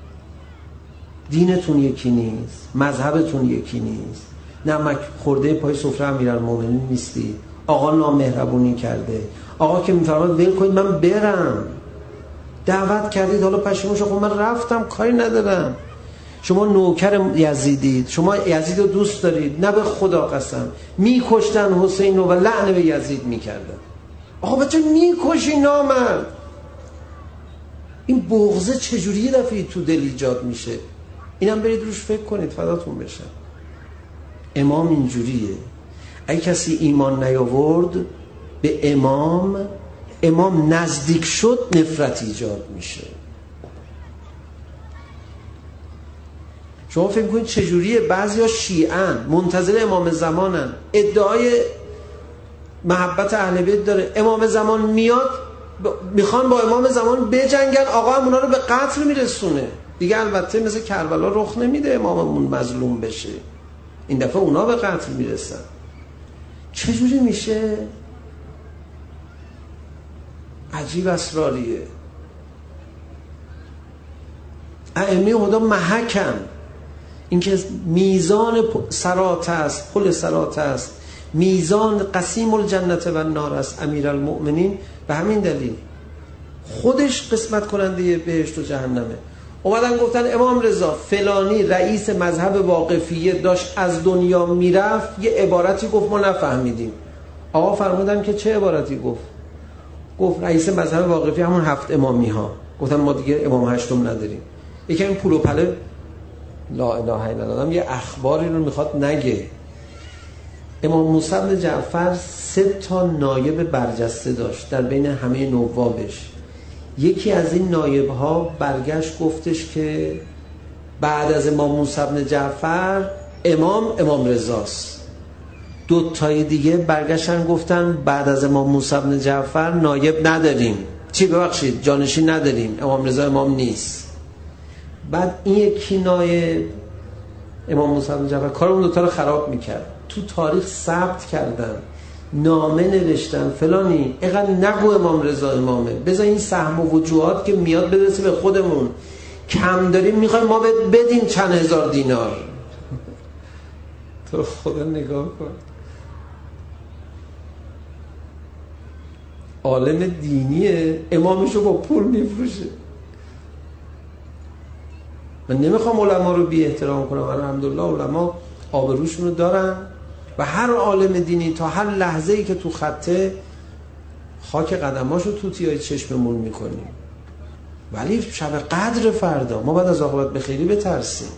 دینتون یکی نیست، مذهبتون یکی نیست، نمک خورده پای سفره امیرالمومنین نیستی. آقا نامهربونی کرده. آقا که میفرماد ول کنید من برم، دعوت کردید حالا پشیمون شو. خب من رفتم کاری ندارم. شما نوکر یزیدید، شما یزید رو دوست دارید، نه به خدا قسم میکشتن حسین رو و لعنه به یزید میکردن. آقا بچه میکشی نامرد. این بغضه چجوری یه دفعه تو دل ایجاد میشه؟ اینم برید روش فکر کنید فداتون بشن. امام اینجوریه. اگه کسی ایمان نیاورد به امام، امام نزدیک شد نفرت ایجاد میشه. شما فکر کنید چجوریه؟ بعضیا شیعن، منتظر امام زمانن، ادعای محبت اهل بیت داره. امام زمان میاد میخوان با امام زمان بجنگن، آقا هم اونا رو به قتل میرسونه دیگه. البته مثل کربلا رخ نمیده اماممون مظلوم بشه، این دفعه اونا به قتل میرسن. چجوری میشه؟ عجیب اسراریه. ائمه هدا محکن. این که میزان صراط است، پل صراط است، میزان قسیم الجنت و النار است امیرالمؤمنین، به همین دلیل خودش قسمت کننده بهشت و جهنمه. اومدن گفتن امام رضا فلانی رئیس مذهب واقفیه داشت از دنیا میرفت، یه عبارتی گفت ما نفهمیدیم. آقا فرمودن که چه عبارتی گفت؟ گفت رئیس مذهب واقفی همون هفت امامی ها. گفتن ما دیگه امام هشتم نداریم. یکی این پول و پله لا اله الا الله یه اخباری رو میخواد نگه. امام موسی بن جعفر سه تا نایب برجسته داشت در بین همه نوابش. یکی از این نایب ها برگشت گفتش که بعد از امام موسی بن جعفر امام امام رضاست. دو تای دیگه برگشتن گفتن بعد از امام موسی بن جعفر نایب نداریم، چی ببخشید جانشین نداریم، امام رضا امام نیست. بعد این یکی نایب امام موسی بن جعفر کار اون دو تا رو خراب میکرد. تو تاریخ ثبت کردن، نامه نوشتن فلانی اینقدر نگو امام رضا امامه، بذار این سهم و وجوهات که میاد برسه به خودمون، کم داریم میخوایم ما بدیم چند هزار دینار. تو خدا نگاه کن. عالم دینیه، امامشو با پول میفروشه. من نمیخوام علما رو بی احترام کنم، الحمدلله علما آبروشون رو دارن و هر عالم دینی تا هر لحظه‌ای که تو خطه خاک قدماشو توتیای چشممون میکنیم. ولی شب قدر فردا ما باید از عاقبت بخیری بترسیم.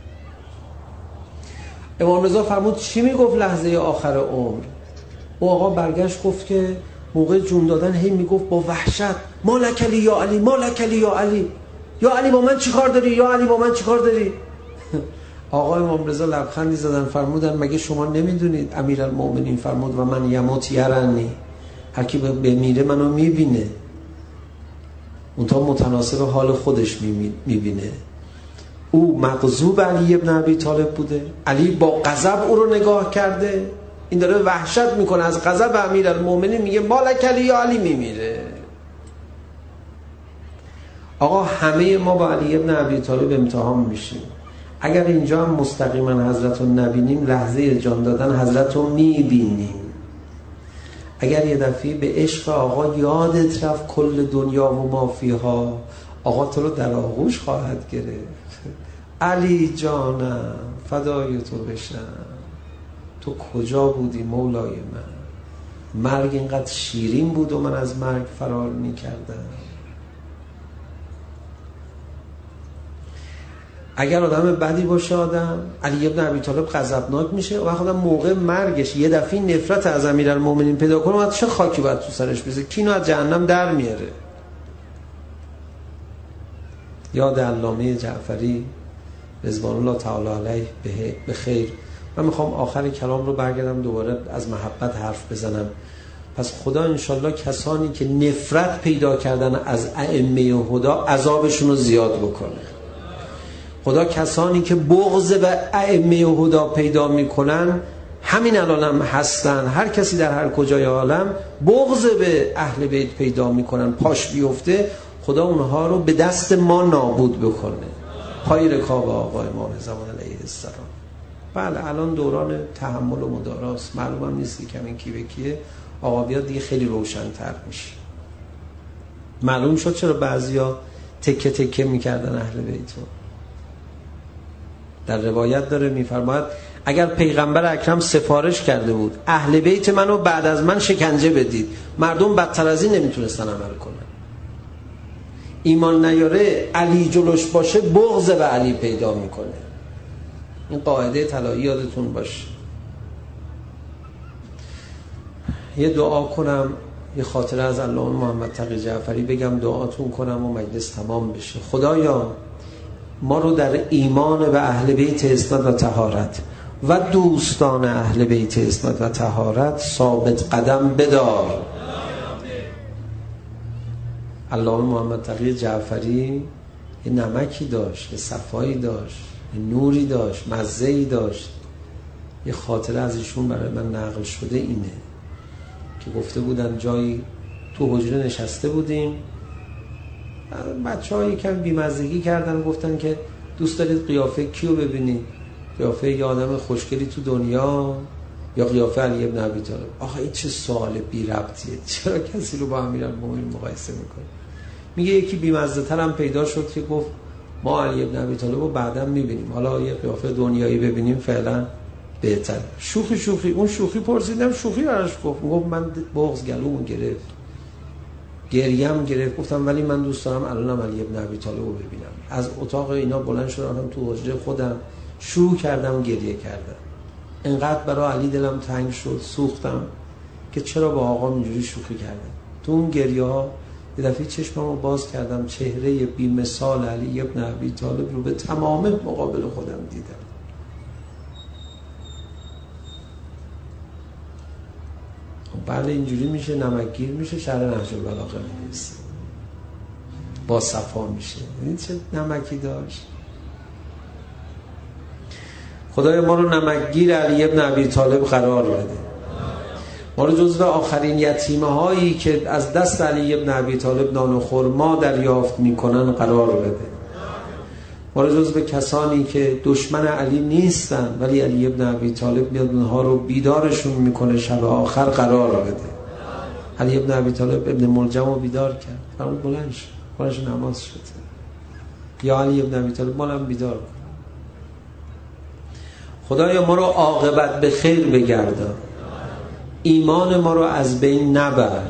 امام رضا فرمود چی میگفت لحظه آخر عمر؟ او آقا برگشت گفت که موقع جون دادن هی میگفت با وحشت مالکلی یا علی، مالکلی یا علی، یا علی با من چی کار داری، یا علی با من چی کار داری. آقا امام رضا لبخندی زدن فرمودن مگه شما نمیدونید امیرالمومنین فرمود و من یموت یرنی، هر کی بمیره منو میبینه، اون تا متناسب حال خودش میبینه. او مغضوب علی ابن ابی طالب بوده، علی با غضب او رو نگاه کرده، این داره وحشت میکنه از غضب امیرالمومنین، میگه مالک علی یا علی میمیره. آقا همه ما با علی ابن ابی طالب امتحان میشیم. اگر اینجا هم مستقیما حضرت رو نبینیم، لحظه جان دادن حضرت رو میبینیم. اگر یه دفعه به عشق آقا یادت رفت کل دنیا و ما فیها، آقا تو رو در آغوش خواهد گرفت. علی جانم فدای تو بشم، تو کجا بودی مولای من؟ مرگ اینقدر شیرین بود و من از مرگ فرار میکردم. اگر آدم بدی باشه آدم، علی ابن ابی طالب غضبناک میشه و خودم موقع مرگش یه دفعه نفرت از امیرالمومنین پیدا کنه، بعد چه خاکی باید تو سرش بزنه، کینو از جهنم در میاره. یاد علامه جعفری رضوان الله تعالی علیه به خیر. من میخوام آخر کلام رو برگردم دوباره از محبت حرف بزنم. پس خدا انشالله کسانی که نفرت پیدا کردن از ائمه هدا عذابشون رو زیاد بکنه. خدا کسانی که بغض به ائمه هدا پیدا میکنن، همین الان هم هستن، هر کسی در هر کجای عالم بغض به اهل بیت پیدا میکنن، پاش بیفته، خدا اونها رو به دست ما نابود بکنه. پای رکاب آقا امام زمان علیه السلام. بله الان دوران تحمل و مداراست، معلوم هم نیست که کمین کی به کیه. آقا بیاد دیگه خیلی روشن‌تر میشه. معلوم شد چرا بعضیا تکه تکه میکردن اهل بیتو. در روایت داره میفرماید اگر پیغمبر اکرم سفارش کرده بود اهل بیت منو بعد از من شکنجه بدید، مردم بدتر از این نمیتونستن عمل کنن. ایمان نیاره علی جلوش باشه بغض به علی پیدا میکنه. این قاعده طلایی یادتون باشه. یه دعا کنم، یه خاطره از علامه محمد تقی جعفری بگم، دعاتون کنم و مجلس تمام بشه. خدایا ما رو در ایمان به اهل بیت عصمت و طهارت و دوستان اهل بیت عصمت و طهارت ثابت قدم بدار. علامه محمد تقی جعفری یه نمکی داشت، یه صفایی داشت، یه نوری داشت، مزه‌ای داشت. یه خاطره از ایشون برای من نقل شده اینه که گفته بودن جایی تو حجره نشسته بودیم، بچه ها یکم بیمزگی کردن، گفتن که دوست دارید قیافه کیو ببینید؟ قیافه یه آدم خوشگلی تو دنیا یا قیافه علی ابن ابی طالب؟ آخه این چه سوال بی ربطیه، چرا کسی رو با امیرالمومنین مقایسه میکنه؟ میگه یکی بیمزه تر هم پیدا شد که گفت ما علی ابن ابی طالب رو بعدا میبینیم، حالا یه قیافه دنیایی ببینیم فعلا بهتر. شوخی شوخی اون شوخی پرسیدم، شوخی براش گفت، گفت من بغض گلومو گرفت، گریم گرفت. گفتم ولی من دوست دارم الانم علی ابن ابی طالب رو ببینم. از اتاق اینا بلند شدم تو حجره خودم، شروع کردم گریه کردم. انقدر برای علی دلم تنگ شد، سوختم که چرا با آقا اینجوری شوخی کردم. تو اون گریه ها یه دفعه چشممو باز کردم، چهره بی مثال علی ابن ابی طالب رو به تمام مقابل خودم دیدم. بله اینجوری میشه، نمکگیر میشه، شرح نهج البلاغه می‌نویسه، با صفا میشه. این چه نمکی داشت. خدای ما رو نمکگیر علی ابن ابی طالب قرار بده. ما رو جزو آخرین یتیمه هایی که از دست علی ابن ابی طالب نان و خرما دریافت میکنن قرار بده. ما رو جزو کسانی که دشمن علی نیستن ولی علی ابن ابی طالب میاد اونها رو بیدارشون میکنه شب آخر قرار بده. علی ابن ابی طالب ابن ملجم رو بیدار کرد، فرمود بلند شد، بلند شد نماز شد. یا علی ابن ابی طالب مالم بیدار کن. خدایا ما رو عاقبت به خیر بگردان، ایمان ما رو از بین نبر.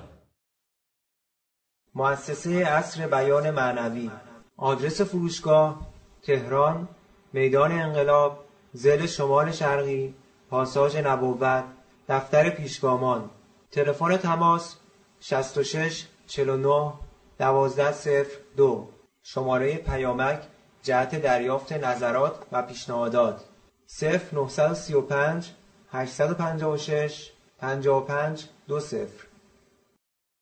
مؤسسه عصر بیان معنوی. آدرس فروشگاه: تهران، میدان انقلاب، ضلع شمال شرقی، پاساژ نبوت، دفتر پیشگامان. تلفن تماس: شصت و شش چهل و نه دوازده صفر دو. شماره پیامک جهت دریافت نظرات و پیشنهادات: صفر نه سه پنج هشت پنج شش پنج پنج دو صفر.